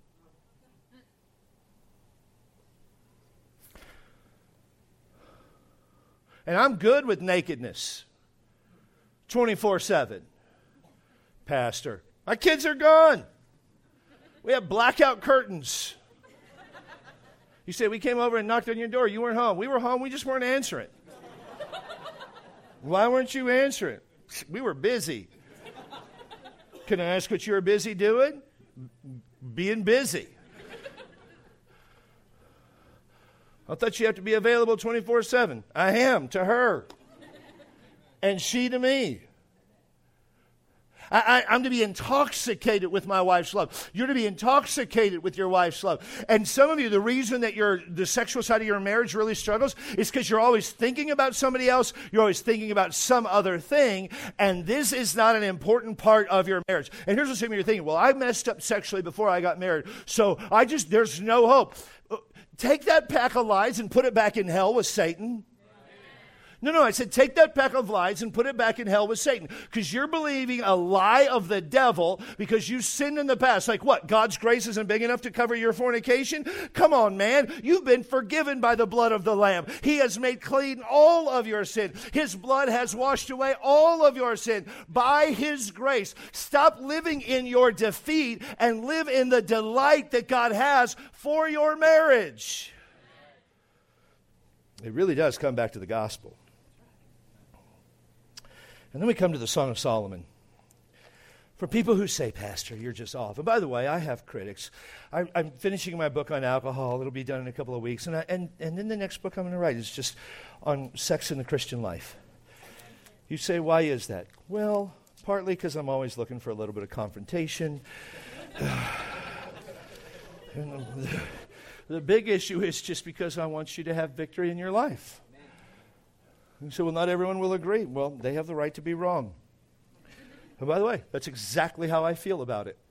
And I'm good with nakedness twenty-four seven. Pastor, my kids are gone. We have blackout curtains. You say, we came over and knocked on your door. You weren't home. We were home. We just weren't answering. Why weren't you answering? We were busy. Can I ask what you were busy doing? Being busy. I thought you have to be available twenty-four seven. I am to her. And she to me. I, I, I'm to be intoxicated with my wife's love. You're to be intoxicated with your wife's love. And some of you, the reason that your the sexual side of your marriage really struggles is because you're always thinking about somebody else. You're always thinking about some other thing. And this is not an important part of your marriage. And here's what some of you are thinking. Well, I messed up sexually before I got married. So I just, there's no hope. Take that pack of lies and put it back in hell with Satan. No, no, I said take that pack of lies and put it back in hell with Satan. Because you're believing a lie of the devil because you sinned in the past. Like what? God's grace isn't big enough to cover your fornication? Come on, man. You've been forgiven by the blood of the Lamb. He has made clean all of your sin. His blood has washed away all of your sin by His grace. Stop living in your defeat and live in the delight that God has for your marriage. It really does come back to the gospel. And then we come to the Song of Solomon. For people who say, Pastor, you're just off. And by the way, I have critics. I, I'm finishing my book on alcohol. It'll be done in a couple of weeks. And, I, and, and then the next book I'm going to write is just on sex in the Christian life. You say, why is that? Well, partly because I'm always looking for a little bit of confrontation. And the, the big issue is just because I want you to have victory in your life. You say, well, not everyone will agree. Well, they have the right to be wrong. And by the way, that's exactly how I feel about it.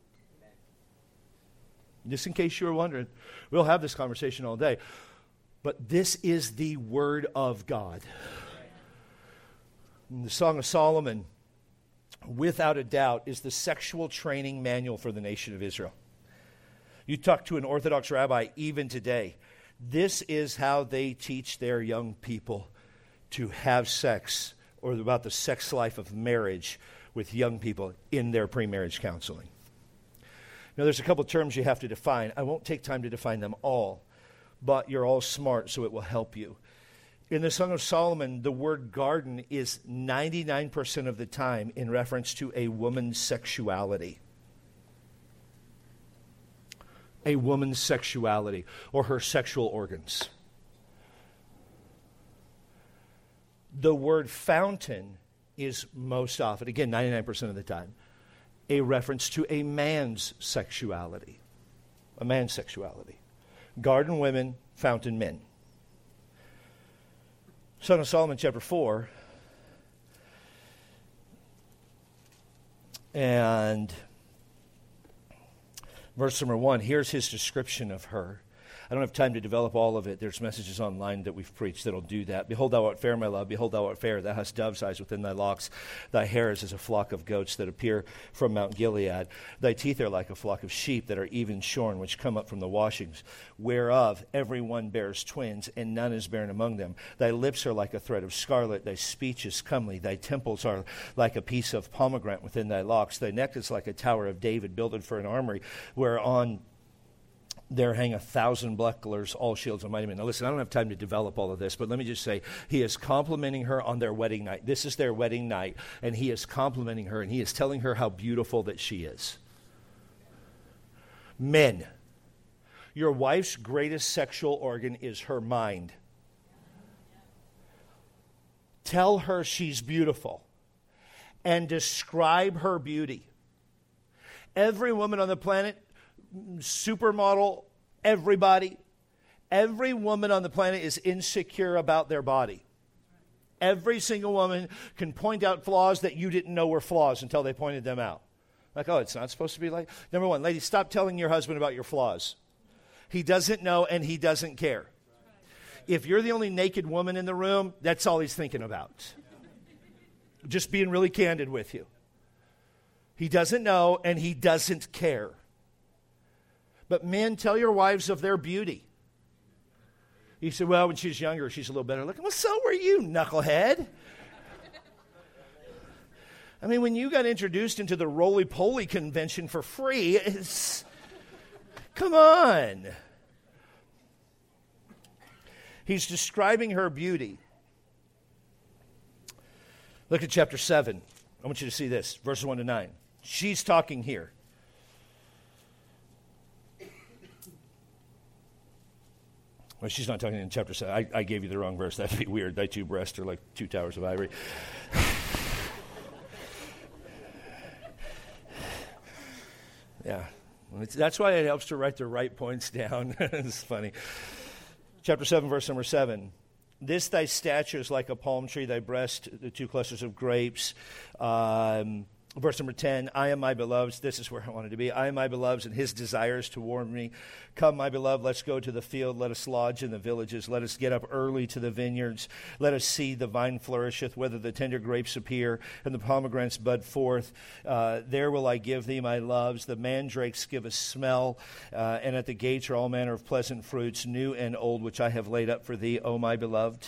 Just in case you were wondering, we'll have this conversation all day. But this is the Word of God. And the Song of Solomon, without a doubt, is the sexual training manual for the nation of Israel. You talk to an Orthodox rabbi even today, this is how they teach their young people to have sex, or about the sex life of marriage with young people in their pre-marriage counseling. Now, there's a couple terms you have to define. I won't take time to define them all, but you're all smart, so it will help you. In the Song of Solomon, the word garden is ninety-nine percent of the time in reference to a woman's sexuality. A woman's sexuality, or her sexual organs. The word fountain is most often, again, ninety-nine percent of the time, a reference to a man's sexuality. A man's sexuality. Garden women, fountain men. Song of Solomon, chapter four. And verse number one, here's his description of her. I don't have time to develop all of it. There's messages online that we've preached that'll do that. Behold, thou art fair, my love. Behold, thou art fair. Thou hast dove's eyes within thy locks. Thy hair is as a flock of goats that appear from Mount Gilead. Thy teeth are like a flock of sheep that are even shorn, which come up from the washings, whereof every one bears twins, and none is barren among them. Thy lips are like a thread of scarlet. Thy speech is comely. Thy temples are like a piece of pomegranate within thy locks. Thy neck is like a tower of David, builded for an armory, whereon there hang a thousand bucklers, all shields and mighty men. Now listen, I don't have time to develop all of this, but let me just say, he is complimenting her on their wedding night. This is their wedding night, and he is complimenting her, and he is telling her how beautiful that she is. Men, your wife's greatest sexual organ is her mind. tell her she's beautiful, and describe her beauty. Every woman on the planet, supermodel, everybody, every woman on the planet is insecure about their body. Every single woman can point out flaws that you didn't know were flaws until they pointed them out. Like, oh, it's not supposed to be like... Number one, ladies, stop telling your husband about your flaws. He doesn't know and he doesn't care. If you're the only naked woman in the room, that's all he's thinking about. Just being really candid with you. He doesn't know and he doesn't care. But men, tell your wives of their beauty. You said, well, when she's younger, she's a little better looking. Well, so were you, knucklehead. I mean, when you got introduced into the roly-poly convention for free, it's, come on. He's describing her beauty. Look at chapter seven. I want you to see this, verses one to nine. She's talking here. Well, she's not talking in chapter seven. I, I gave you the wrong verse. That'd be weird. Thy two breasts are like two towers of ivory. Yeah. It's, that's why it helps to write the right points down. It's funny. Chapter seven, verse number seven. This thy stature is like a palm tree, thy breast, the two clusters of grapes. Um, verse number ten, I am my beloved's. This is where I wanted to be. I am my beloved's, and his desires to warm me. Come, my beloved, let's go to the field. Let us lodge in the villages. Let us get up early to the vineyards. Let us see the vine flourisheth, whether the tender grapes appear, and the pomegranates bud forth. Uh, there will I give thee my loves. The mandrakes give a smell, uh, and at the gates are all manner of pleasant fruits, new and old, which I have laid up for thee, O my beloved.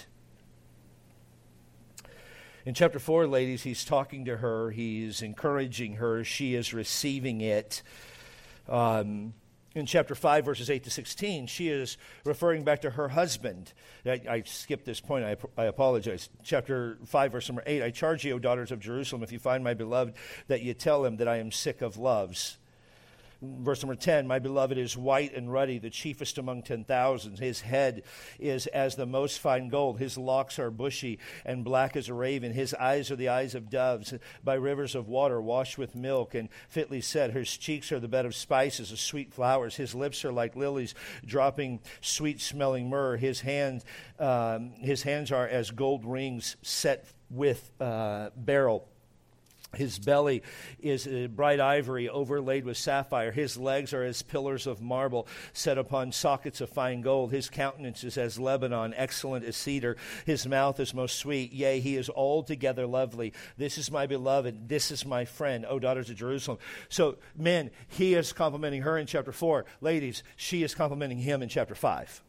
In chapter four, ladies, he's talking to her. He's encouraging her. She is receiving it. Um, in chapter five, verses eight to sixteen, she is referring back to her husband. I, I skipped this point. I, I apologize. Chapter five, verse number eight, I charge you, O daughters of Jerusalem, if you find my beloved, that you tell him that I am sick of loves. Verse number ten, my beloved is white and ruddy, the chiefest among ten thousands. His head is as the most fine gold. His locks are bushy and black as a raven. His eyes are the eyes of doves, by rivers of water washed with milk and fitly set. His cheeks are the bed of spices, of sweet flowers. His lips are like lilies, dropping sweet-smelling myrrh. His hands, um, his hands are as gold rings set with uh, beryl. His belly is bright ivory overlaid with sapphire. His legs are as pillars of marble set upon sockets of fine gold. His countenance is as Lebanon, excellent as cedar. His mouth is most sweet. Yea, he is altogether lovely. This is my beloved. This is my friend, O daughters of Jerusalem. So, men, he is complimenting her in chapter four. Ladies, she is complimenting him in chapter five.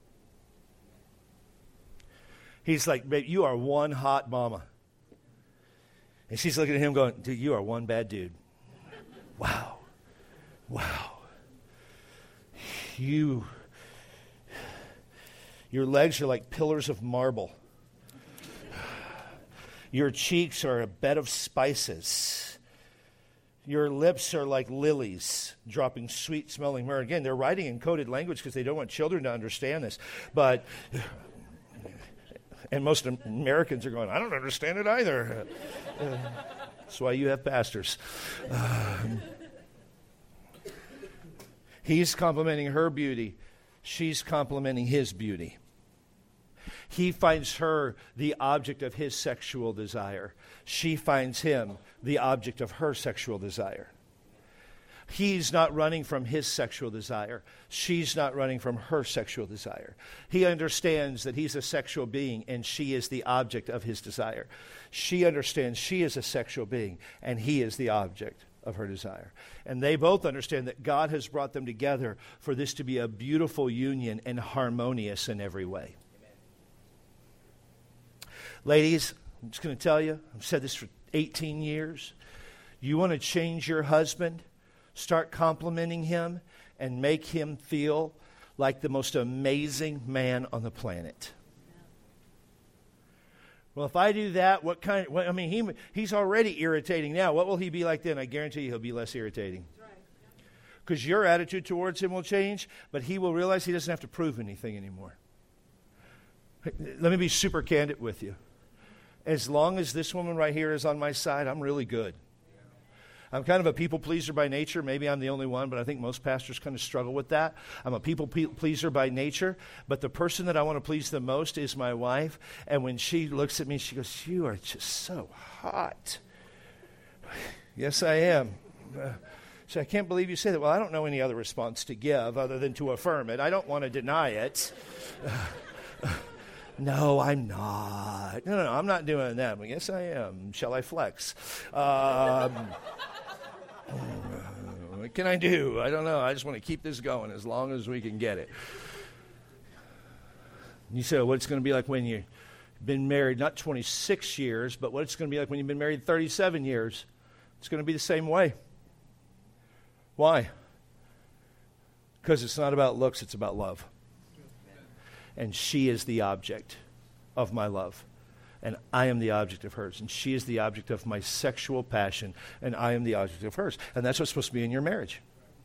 He's like, babe, you are one hot mama. And she's looking at him going, dude, you are one bad dude. Wow. Wow. You, your legs are like pillars of marble. Your cheeks are a bed of spices. Your lips are like lilies, dropping sweet-smelling myrrh. Again, they're writing in coded language because they don't want children to understand this. But... And most Americans are going, I don't understand it either. Uh, that's why you have pastors. Um, he's complimenting her beauty. She's complimenting his beauty. He finds her the object of his sexual desire. She finds him the object of her sexual desire. He's not running from his sexual desire. She's not running from her sexual desire. He understands that he's a sexual being and she is the object of his desire. She understands she is a sexual being and he is the object of her desire. And they both understand that God has brought them together for this to be a beautiful union and harmonious in every way. Amen. Ladies, I'm just going to tell you, I've said this for eighteen years. You want to change your husband? Start complimenting him and make him feel like the most amazing man on the planet. Well, if I do that, what kind of, what, I mean, he, he's already irritating now. What will he be like then? I guarantee you he'll be less irritating. Because your attitude towards him will change, but he will realize he doesn't have to prove anything anymore. Let me be super candid with you. as long as this woman right here is on my side, I'm really good. I'm kind of a people pleaser by nature. Maybe I'm the only one, but I think most pastors kind of struggle with that. I'm a people pe- pleaser by nature, but the person that I want to please the most is my wife. And when she looks at me, she goes, "You are just so hot." Yes, I am. Uh, so I can't believe you say that. Well, I don't know any other response to give other than to affirm it. I don't want to deny it. Uh, No, I'm not. No, no, no, I'm not doing that. Well, yes, I am. Shall I flex? Um, what can I do? I don't know. I just want to keep this going as long as we can get it. You say, well, what's going to be like when you've been married, not twenty-six years, but what it's going to be like when you've been married thirty-seven years? It's going to be the same way. Why? Because it's not about looks, it's about love. And she is the object of my love. And I am the object of hers. And she is the object of my sexual passion. And I am the object of hers. And that's what's supposed to be in your marriage.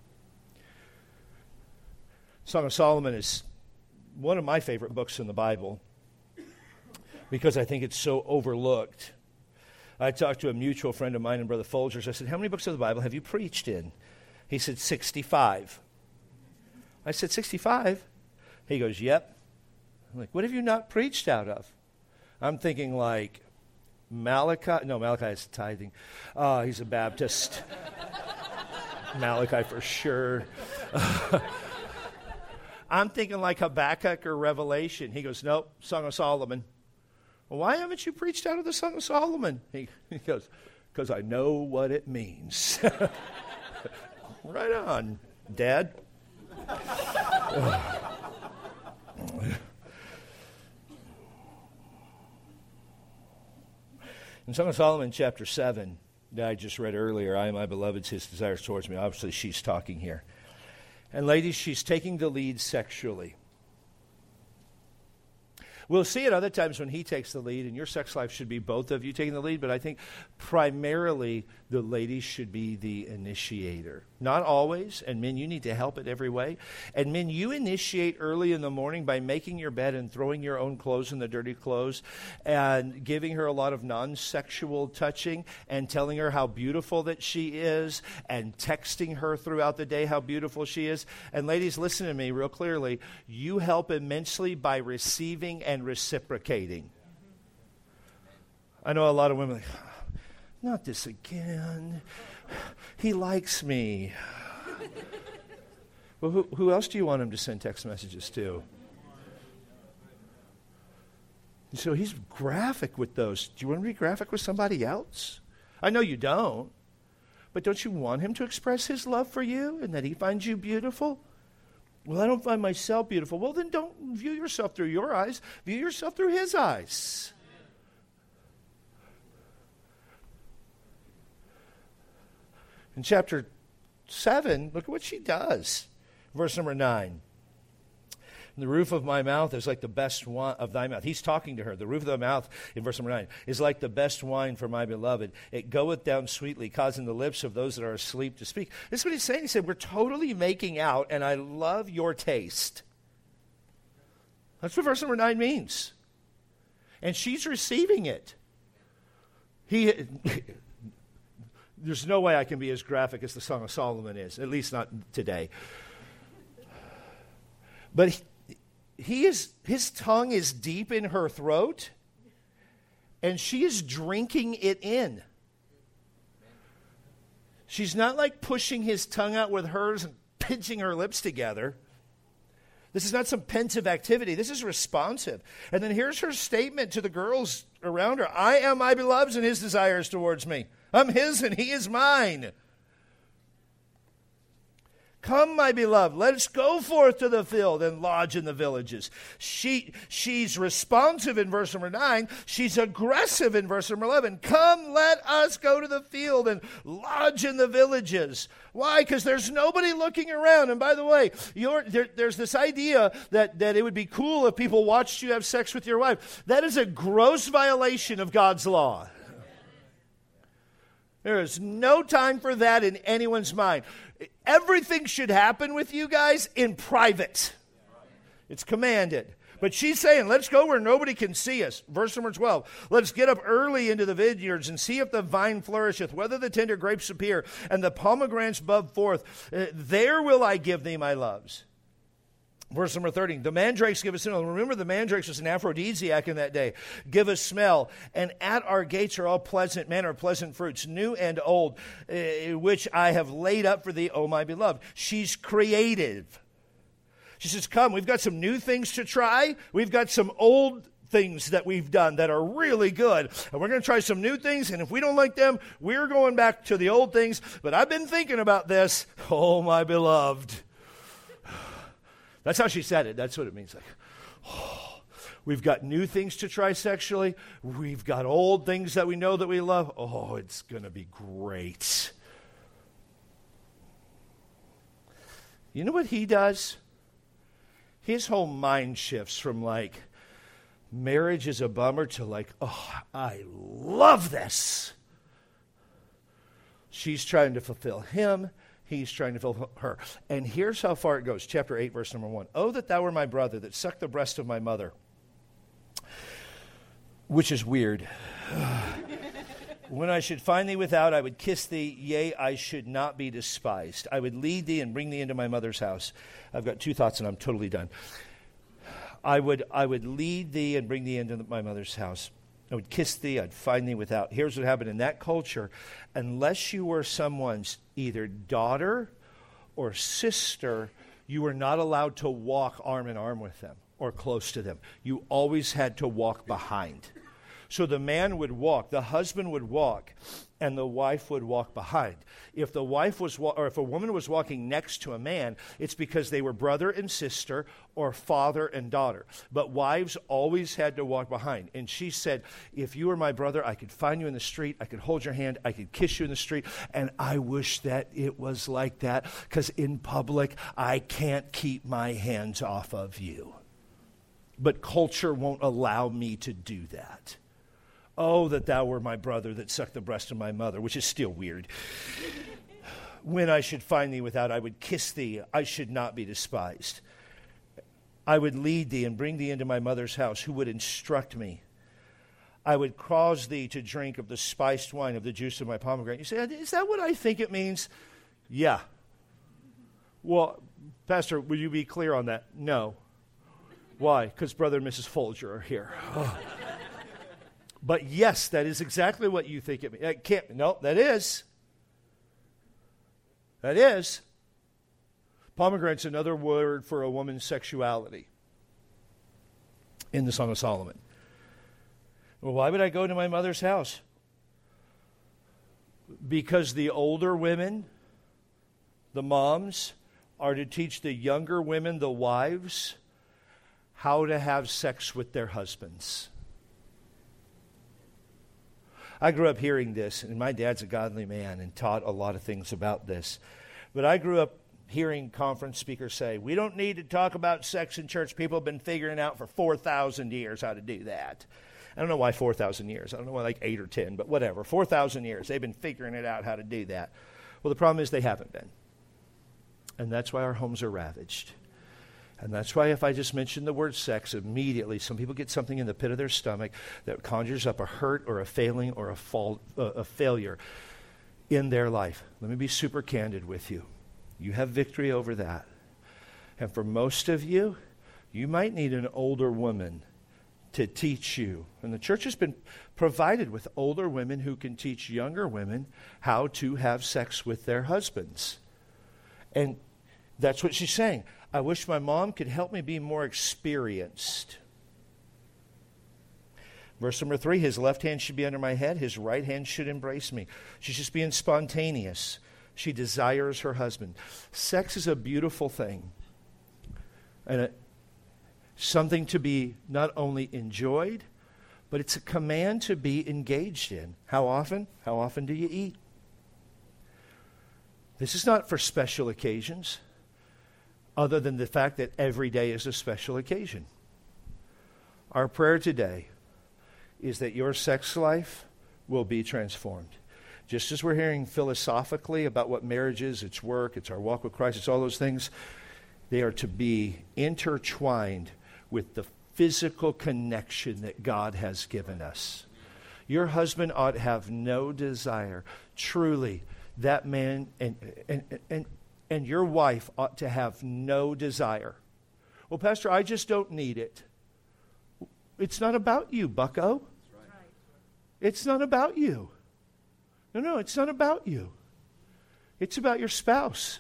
Song of Solomon is one of my favorite books in the Bible because I think it's so overlooked. I talked to a mutual friend of mine and Brother Folgers. I said, "How many books of the Bible have you preached in?" He said, sixty-five. I said, sixty-five? He goes, "Yep." I'm like, "What have you not preached out of?" I'm thinking like Malachi. No, Malachi is tithing. Uh, he's a Baptist. Malachi for sure. I'm thinking like Habakkuk or Revelation. He goes, "Nope, Song of Solomon." "Well, why haven't you preached out of the Song of Solomon?" He, he goes, "Because I know what it means." Right on, Dad. In Song of Solomon, chapter seven, that I just read earlier, "I am my beloved's, his desires towards me." Obviously, she's talking here. And ladies, she's taking the lead sexually. We'll see it other times when he takes the lead, and your sex life should be both of you taking the lead, but I think primarily the ladies should be the initiator. Not always, and men, you need to help it every way. And men, you initiate early in the morning by making your bed and throwing your own clothes in the dirty clothes and giving her a lot of non-sexual touching and telling her how beautiful that she is and texting her throughout the day how beautiful she is. And ladies, listen to me real clearly. You help immensely by receiving and reciprocating. I know a lot of women are like, "Not this again. He likes me." Well, who, who else do you want him to send text messages to? So he's graphic with those. Do you want to be graphic with somebody else? I know you don't. But don't you want him to express his love for you and that he finds you beautiful? "Well, I don't find myself beautiful." Well, then don't view yourself through your eyes. View yourself through his eyes. In chapter seven, look at what she does. Verse number nine. "The roof of my mouth is like the best wine of thy mouth." He's talking to her. "The roof of thy mouth," in verse number nine, "is like the best wine for my beloved. It goeth down sweetly, causing the lips of those that are asleep to speak." This is what he's saying. He said, we're totally making out, and I love your taste. That's what verse number nine means. And she's receiving it. He... There's no way I can be as graphic as the Song of Solomon is, at least not today. But he, he is, his tongue is deep in her throat, and she is drinking it in. She's not like pushing his tongue out with hers and pinching her lips together. This is not some pensive activity. This is responsive. And then here's her statement to the girls around her. "I am my beloved's, and his desires towards me. I'm his and he is mine. Come, my beloved, let us go forth to the field and lodge in the villages." She, she's responsive in verse number nine. She's aggressive in verse number eleven. Come, let us go to the field and lodge in the villages. Why? Because there's nobody looking around. And by the way, you're, there, there's this idea that, that it would be cool if people watched you have sex with your wife. That is a gross violation of God's law. There is no time for that in anyone's mind. Everything should happen with you guys in private. It's commanded. But she's saying, let's go where nobody can see us. Verse number twelve. Let's get up early into the vineyards and see if the vine flourisheth, whether the tender grapes appear, and the pomegranates bud forth. Uh, there will I give thee my loves. Verse number thirty. The mandrakes give us smell. Remember, the mandrakes was an aphrodisiac in that day. Give us smell. And at our gates are all pleasant manner, pleasant fruits, new and old, uh, which I have laid up for thee, O my beloved. She's creative. She says, come, we've got some new things to try. We've got some old things that we've done that are really good. And we're going to try some new things. And if we don't like them, we're going back to the old things. But I've been thinking about this. Oh, my beloved. That's how she said it. That's what it means. Like, oh, we've got new things to try sexually. We've got old things that we know that we love. Oh, it's going to be great. You know what he does? His whole mind shifts from like, marriage is a bummer to like, oh, I love this. She's trying to fulfill him. He's trying to fulfill her. And here's how far it goes. Chapter eight, verse number one. Oh, that thou were my brother, that sucked the breast of my mother. Which is weird. When I should find thee without, I would kiss thee. Yea, I should not be despised. I would lead thee and bring thee into my mother's house. I've got two thoughts and I'm totally done. I would, I would lead thee and bring thee into my mother's house. I would kiss thee. I'd find thee without. Here's what happened in that culture. Unless you were someone's either daughter or sister, you were not allowed to walk arm in arm with them or close to them. You always had to walk behind. So the man would walk, the husband would walk, and the wife would walk behind. If the wife was, wa- or if a woman was walking next to a man, it's because they were brother and sister or father and daughter. But wives always had to walk behind. And she said, if you were my brother, I could find you in the street, I could hold your hand, I could kiss you in the street, and I wish that it was like that, because in public, I can't keep my hands off of you. But culture won't allow me to do that. Oh, that thou were my brother that sucked the breast of my mother, which is still weird. When I should find thee without, I would kiss thee. I should not be despised. I would lead thee and bring thee into my mother's house, who would instruct me. I would cause thee to drink of the spiced wine of the juice of my pomegranate. You say, is that what I think it means? Yeah. Well, Pastor, will you be clear on that? No. Why? Because Brother and Missus Folger are here. Oh. But yes, that is exactly what you think it means. It can't, no, that is. That is. Pomegranate's another word for a woman's sexuality in the Song of Solomon. Well, why would I go to my mother's house? Because the older women, the moms, are to teach the younger women, the wives, how to have sex with their husbands. I grew up hearing this, and my dad's a godly man and taught a lot of things about this. But I grew up hearing conference speakers say, we don't need to talk about sex in church. People have been figuring out for four thousand years how to do that. I don't know why four thousand years. I don't know why like eight or ten, but whatever. four thousand years. They've been figuring it out how to do that. Well, the problem is they haven't been. And that's why our homes are ravaged. And that's why if I just mention the word sex, immediately some people get something in the pit of their stomach that conjures up a hurt or a failing or a, fall, uh, a failure in their life. Let me be super candid with you. You have victory over that. And for most of you, you might need an older woman to teach you. And the church has been provided with older women who can teach younger women how to have sex with their husbands. And that's what she's saying. I wish my mom could help me be more experienced. Verse number three, his left hand should be under my head, his right hand should embrace me. She's just being spontaneous. She desires her husband. Sex is a beautiful thing. And a, something to be not only enjoyed, but it's a command to be engaged in. How often? How often do you eat? This is not for special occasions, other than the fact that every day is a special occasion. Our prayer today is that your sex life will be transformed. Just as we're hearing philosophically about what marriage is, its work, it's our walk with Christ, it's all those things, they are to be intertwined with the physical connection that God has given us. Your husband ought to have no desire. Truly, that man and, and, and, and your wife ought to have no desire. Well, Pastor, I just don't need it. It's not about you, bucko. It's not about you. No, no, it's not about you. It's about your spouse.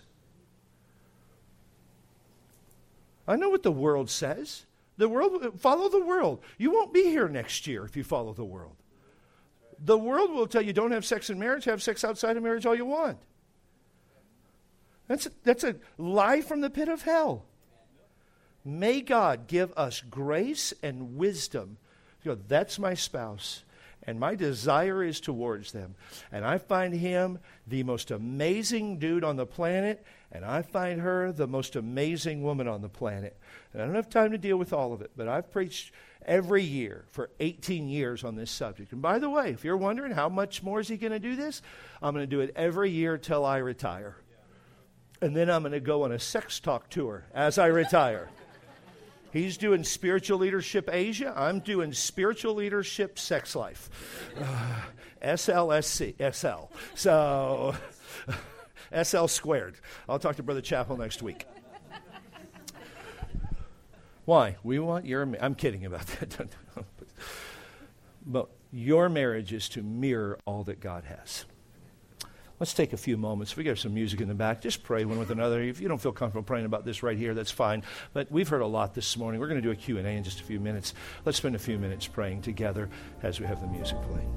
I know what the world says. The world, follow the world. You won't be here next year if you follow the world. The world will tell you don't have sex in marriage, have sex outside of marriage all you want. That's a, that's a lie from the pit of hell. May God give us grace and wisdom. You know, that's my spouse, and my desire is towards them. And I find him the most amazing dude on the planet, and I find her the most amazing woman on the planet. And I don't have time to deal with all of it, but I've preached every year for eighteen years on this subject. And by the way, if you're wondering how much more is he going to do this, I'm going to do it every year till I retire. And then I'm going to go on a sex talk tour as I retire. He's doing Spiritual Leadership Asia. I'm doing Spiritual Leadership Sex Life. Uh, S L S C, S L. So, S L squared. I'll talk to Brother Chappell next week. Why? We want your... Ma- I'm kidding about that. But your marriage is to mirror all that God has. Let's take a few moments. We got some music in the back. Just pray one with another. If you don't feel comfortable praying about this right here, that's fine. But we've heard a lot this morning. We're going to do a Q and A in just a few minutes. Let's spend a few minutes praying together as we have the music playing.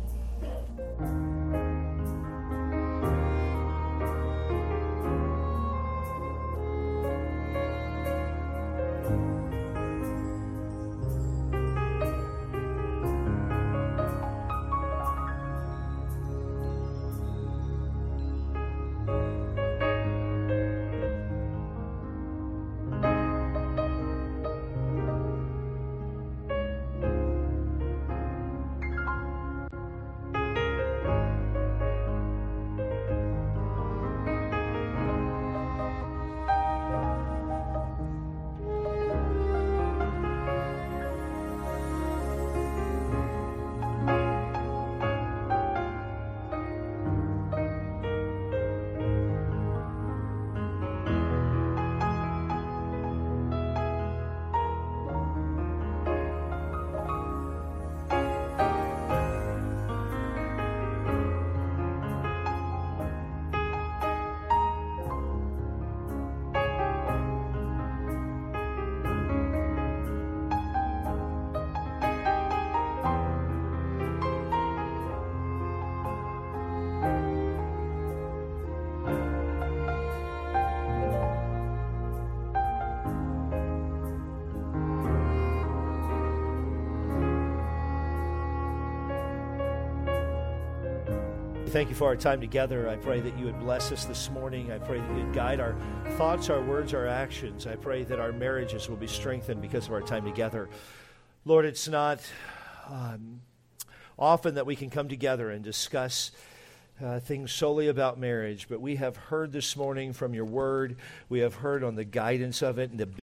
Thank you for our time together. I pray that you would bless us this morning. I pray that you would guide our thoughts, our words, our actions. I pray that our marriages will be strengthened because of our time together. Lord, it's not um, often that we can come together and discuss uh, things solely about marriage, but we have heard this morning from your word. We have heard on the guidance of it and the